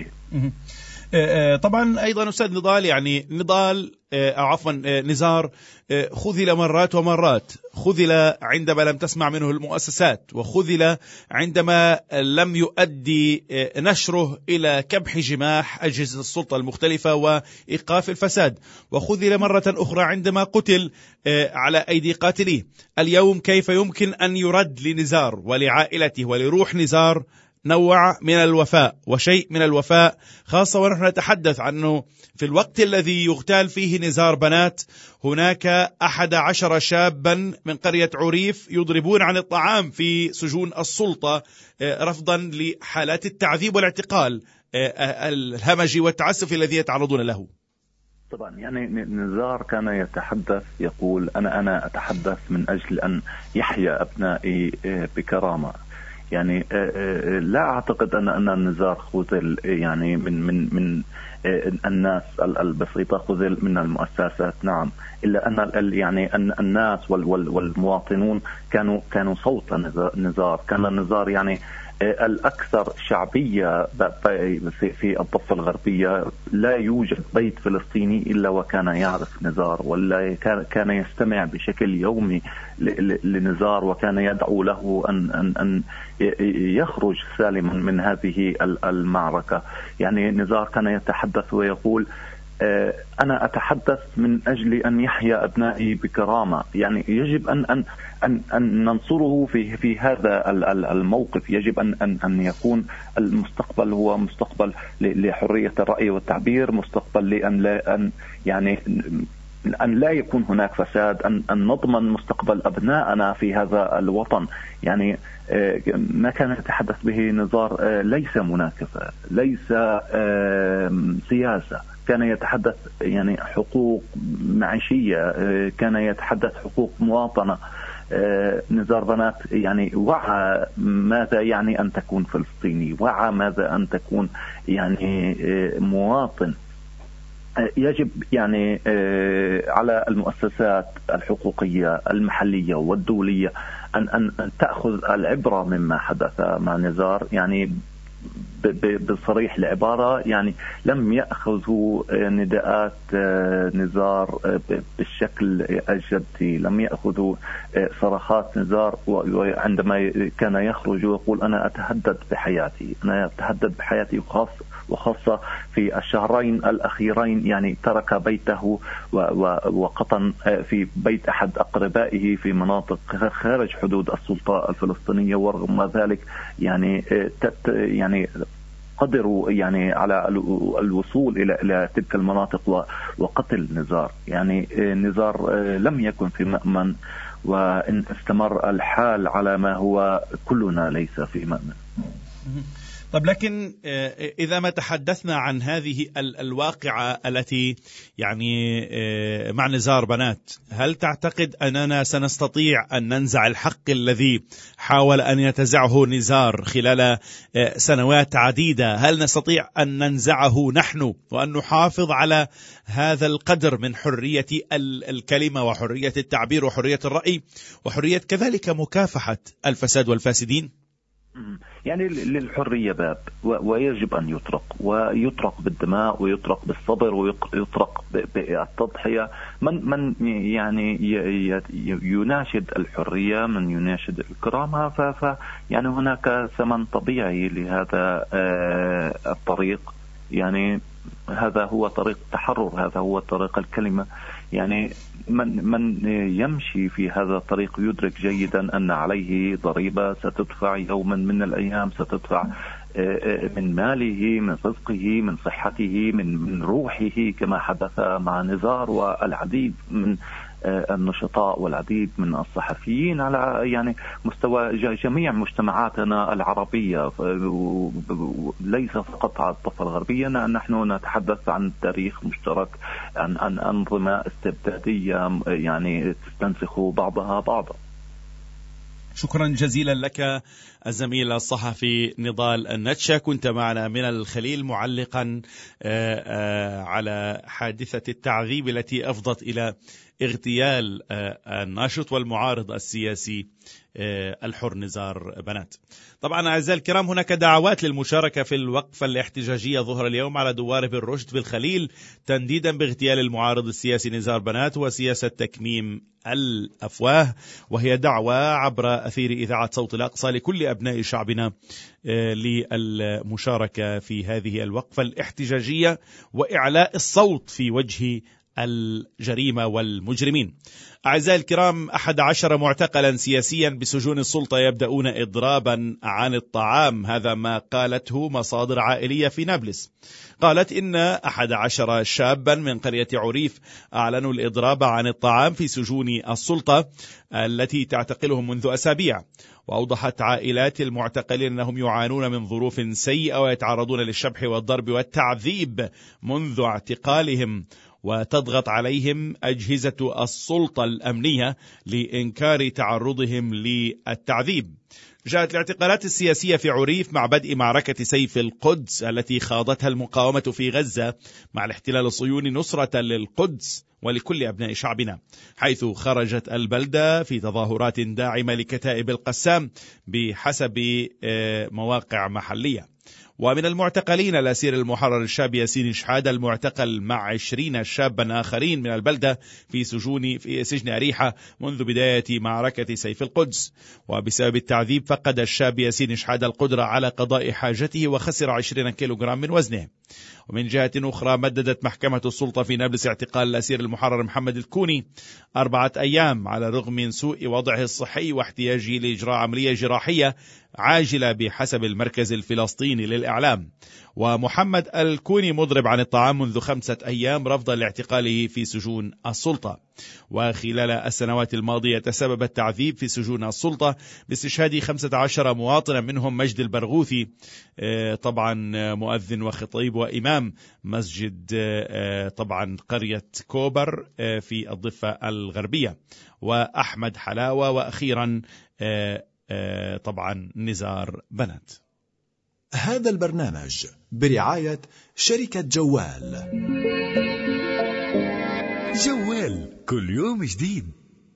طبعا أيضا أستاذ نضال، يعني نضال أو عفوا نزار خذل مرات ومرات، خذل عندما لم تسمع منه المؤسسات، وخذل عندما لم يؤدي نشره إلى كبح جماح أجهزة السلطة المختلفة وإيقاف الفساد، وخذل مرة أخرى عندما قتل على أيدي قاتليه. اليوم كيف يمكن أن يرد لنزار ولعائلته ولروح نزار نوع من الوفاء وشيء من الوفاء، خاصة ونحن نتحدث عنه في الوقت الذي يغتال فيه نزار بنات هناك أحد عشر شابا من قرية عريف يضربون عن الطعام في سجون السلطة رفضا لحالات التعذيب والاعتقال الهمجي والتعسف الذي يتعرضون له. طبعا يعني نزار كان يتحدث، يقول أنا أنا أتحدث من أجل أن يحيا أبنائي بكرامة. يعني لا أعتقد أن أن النزار خذل يعني من من من الناس البسيطة، خذل من المؤسسات، نعم، إلا أن يعني أن الناس والمواطنون كانوا كانوا صوت النزار. كان النزار يعني الأكثر شعبية في الضفة الغربية. لا يوجد بيت فلسطيني إلا وكان يعرف نزار، ولا كان يستمع بشكل يومي لنزار، وكان يدعو له أن أن أن يخرج سالما من هذه المعركة. يعني نزار كان يتحدث ويقول: أنا أتحدث من أجل أن يحيا أبنائي بكرامة. يعني يجب أن أن أن, أن ننصره في في هذا الموقف. يجب أن أن أن يكون المستقبل هو مستقبل لحرية الرأي والتعبير، مستقبل لأن لا أن يعني أن لا يكون هناك فساد، أن أن نضمن مستقبل أبنائنا في هذا الوطن. يعني ما كان يتحدث به نزار ليس مناكفة، ليس سياسة، كان يتحدث يعني حقوق معيشية، كان يتحدث حقوق مواطنة. نزار بنات يعني وعى ماذا يعني أن تكون فلسطيني، وعى ماذا أن تكون يعني مواطن. يجب يعني على المؤسسات الحقوقية المحلية والدولية أن أن تأخذ العبرة مما حدث مع نزار. يعني بصريح العبارة يعني لم يأخذوا نداءات نزار بالشكل الجدي، لم يأخذوا صرخات نزار عندما كان يخرج ويقول: أنا أتهدد بحياتي، أنا أتهدد بحياتي، وخاصة وخاصة في الشهرين الأخيرين. يعني ترك بيته وقطن في بيت أحد أقربائه في مناطق خارج حدود السلطة الفلسطينية، ورغم ذلك يعني يعني قدروا يعني على الوصول إلى إلى تلك المناطق وقتل نزار. يعني نزار لم يكن في مأمن، وإن استمر الحال على ما هو كلنا ليس في مأمن. طب لكن إذا ما تحدثنا عن هذه الواقعة التي يعني مع نزار بنات، هل تعتقد أننا سنستطيع أن ننزع الحق الذي حاول أن يتزعه نزار خلال سنوات عديدة؟ هل نستطيع أن ننزعه نحن وأن نحافظ على هذا القدر من حرية الكلمة وحرية التعبير وحرية الرأي وحرية كذلك مكافحة الفساد والفاسدين؟ يعني للحرية باب، ويجب أن يطرق، ويطرق بالدماء، ويطرق بالصبر، ويطرق بالتضحية. من من يعني يناشد الحرية، من يناشد الكرامة، ف يعني هناك ثمن طبيعي لهذا الطريق. يعني هذا هو طريق التحرر، هذا هو طريق الكلمة. يعني من من يمشي في هذا الطريق يدرك جيدا أن عليه ضريبة ستدفع يوما من الأيام، ستدفع من ماله، من رزقه، من صحته، من من روحه، كما حدث مع نزار والعديد من النشطاء والعديد من الصحفيين على يعني مستوى جميع مجتمعاتنا العربية، ليس فقط على الضفة الغربية. نحن نتحدث عن تاريخ مشترك، عن عن أنظمة استبدادية يعني تستنسخ بعضها بعضا. شكرا جزيلا لك الزميل الصحفي نضال النتشا، كنت معنا من الخليل معلقا على حادثة التعذيب التي أفضت إلى اغتيال الناشط والمعارض السياسي الحر نزار بنات. طبعا أعزائي الكرام، هناك دعوات للمشاركة في الوقفة الاحتجاجية ظهر اليوم على دوار بن رشد بالخليل تنديدا باغتيال المعارض السياسي نزار بنات وسياسة تكميم الأفواه، وهي دعوة عبر أثير إذاعة صوت الأقصى لكل أبناء شعبنا للمشاركة في هذه الوقفة الاحتجاجية وإعلاء الصوت في وجه الجريمة والمجرمين. أعزائي الكرام، أحد عشر معتقلا سياسيا بسجون السلطة يبدأون إضرابا عن الطعام، هذا ما قالته مصادر عائلية في نابلس. قالت إن أحد عشر شابا من قرية عريف أعلنوا الإضراب عن الطعام في سجون السلطة التي تعتقلهم منذ أسابيع. وأوضحت عائلات المعتقلين أنهم يعانون من ظروف سيئة ويتعرضون للشبح والضرب والتعذيب منذ اعتقالهم، وتضغط عليهم أجهزة السلطة الأمنية لإنكار تعرضهم للتعذيب. جاءت الاعتقالات السياسية في عريف مع بدء معركة سيف القدس التي خاضتها المقاومة في غزة مع الاحتلال الصهيوني نصرة للقدس ولكل أبناء شعبنا، حيث خرجت البلدة في تظاهرات داعمة لكتائب القسام بحسب مواقع محلية. ومن المعتقلين الأسير المحرر الشاب ياسين شحادة المعتقل مع عشرين شابا آخرين من البلدة في سجون في سجن أريحة منذ بداية معركة سيف القدس. وبسبب التعذيب فقد الشاب ياسين شحادة القدرة على قضاء حاجته وخسر عشرين كيلوغرام من وزنه. ومن جهة أخرى مددت محكمة السلطة في نابلس اعتقال الأسير المحرر محمد الكوني أربعة أيام على الرغم من سوء وضعه الصحي واحتياجه لإجراء عملية جراحية عاجلة بحسب المركز الفلسطيني للإعلام. ومحمد الكوني مضرب عن الطعام منذ خمسة أيام رفضا لاعتقاله في سجون السلطة. وخلال السنوات الماضية تسبب التعذيب في سجون السلطة باستشهاد خمسة عشر مواطنا منهم مجد البرغوثي طبعا مؤذن وخطيب وإمام مسجد طبعا قرية كوبر في الضفة الغربية، وأحمد حلاوة، وأخيرا طبعا نزار بنات. هذا البرنامج برعاية شركة جوال. جوال كل يوم جديد.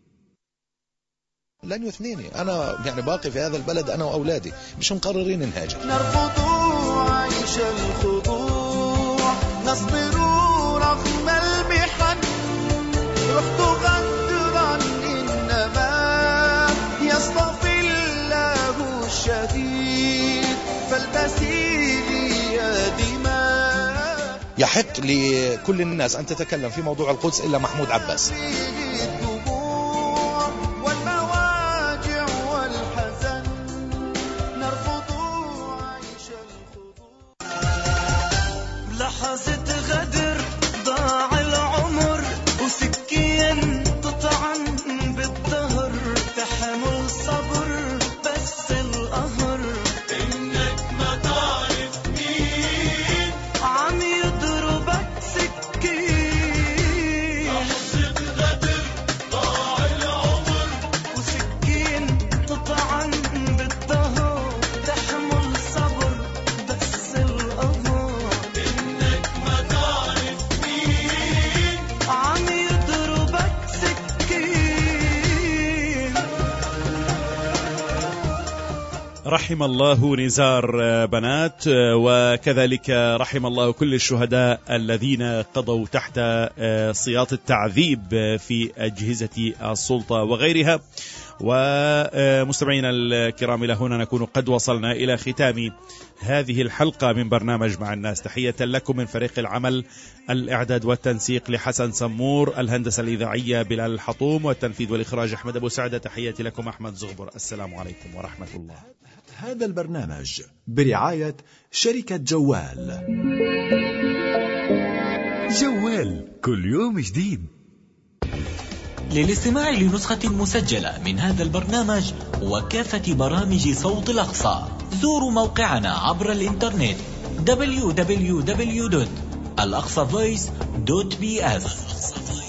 لن يثنيني، أنا يعني باقي في هذا البلد أنا وأولادي مش مقررين نهاجر. نرفض عيش الخضوع، نصبر رغم المحن، رحت غدرا إنما يصطفي الله الشديد، فالبسي لي يا دماء. يحق لكل الناس أن تتكلم في موضوع القدس إلا محمود عباس. لحظة غدر ضاع العمر، وسكين تطعن بالظهر، تحمل صبر بس القهر، إنك ما تعرف مين عم يضربك سكين. لحظة غدر ضاع العمر، وسكين تطعن بالظهر، تحمل صبر بس القهر، رحم الله نزار بنات، وكذلك رحم الله كل الشهداء الذين قضوا تحت سياط التعذيب في أجهزة السلطة وغيرها. ومستمعينا الكرام، إلى هنا نكون قد وصلنا إلى ختام هذه الحلقة من برنامج مع الناس. تحية لكم من فريق العمل، الإعداد والتنسيق لحسن سمور، الهندسة الإذاعية بلال الحطوم، والتنفيذ والإخراج أحمد أبو سعدة. تحياتي لكم أحمد زغبر، السلام عليكم ورحمة الله. هذا البرنامج برعاية شركة جوال. جوال كل يوم جديد. للاستماع لنسخة مسجلة من هذا البرنامج وكافة برامج صوت الأقصى زوروا موقعنا عبر الإنترنت دبليو دبليو دبليو دوت الأقصى فويس دوت بي إس.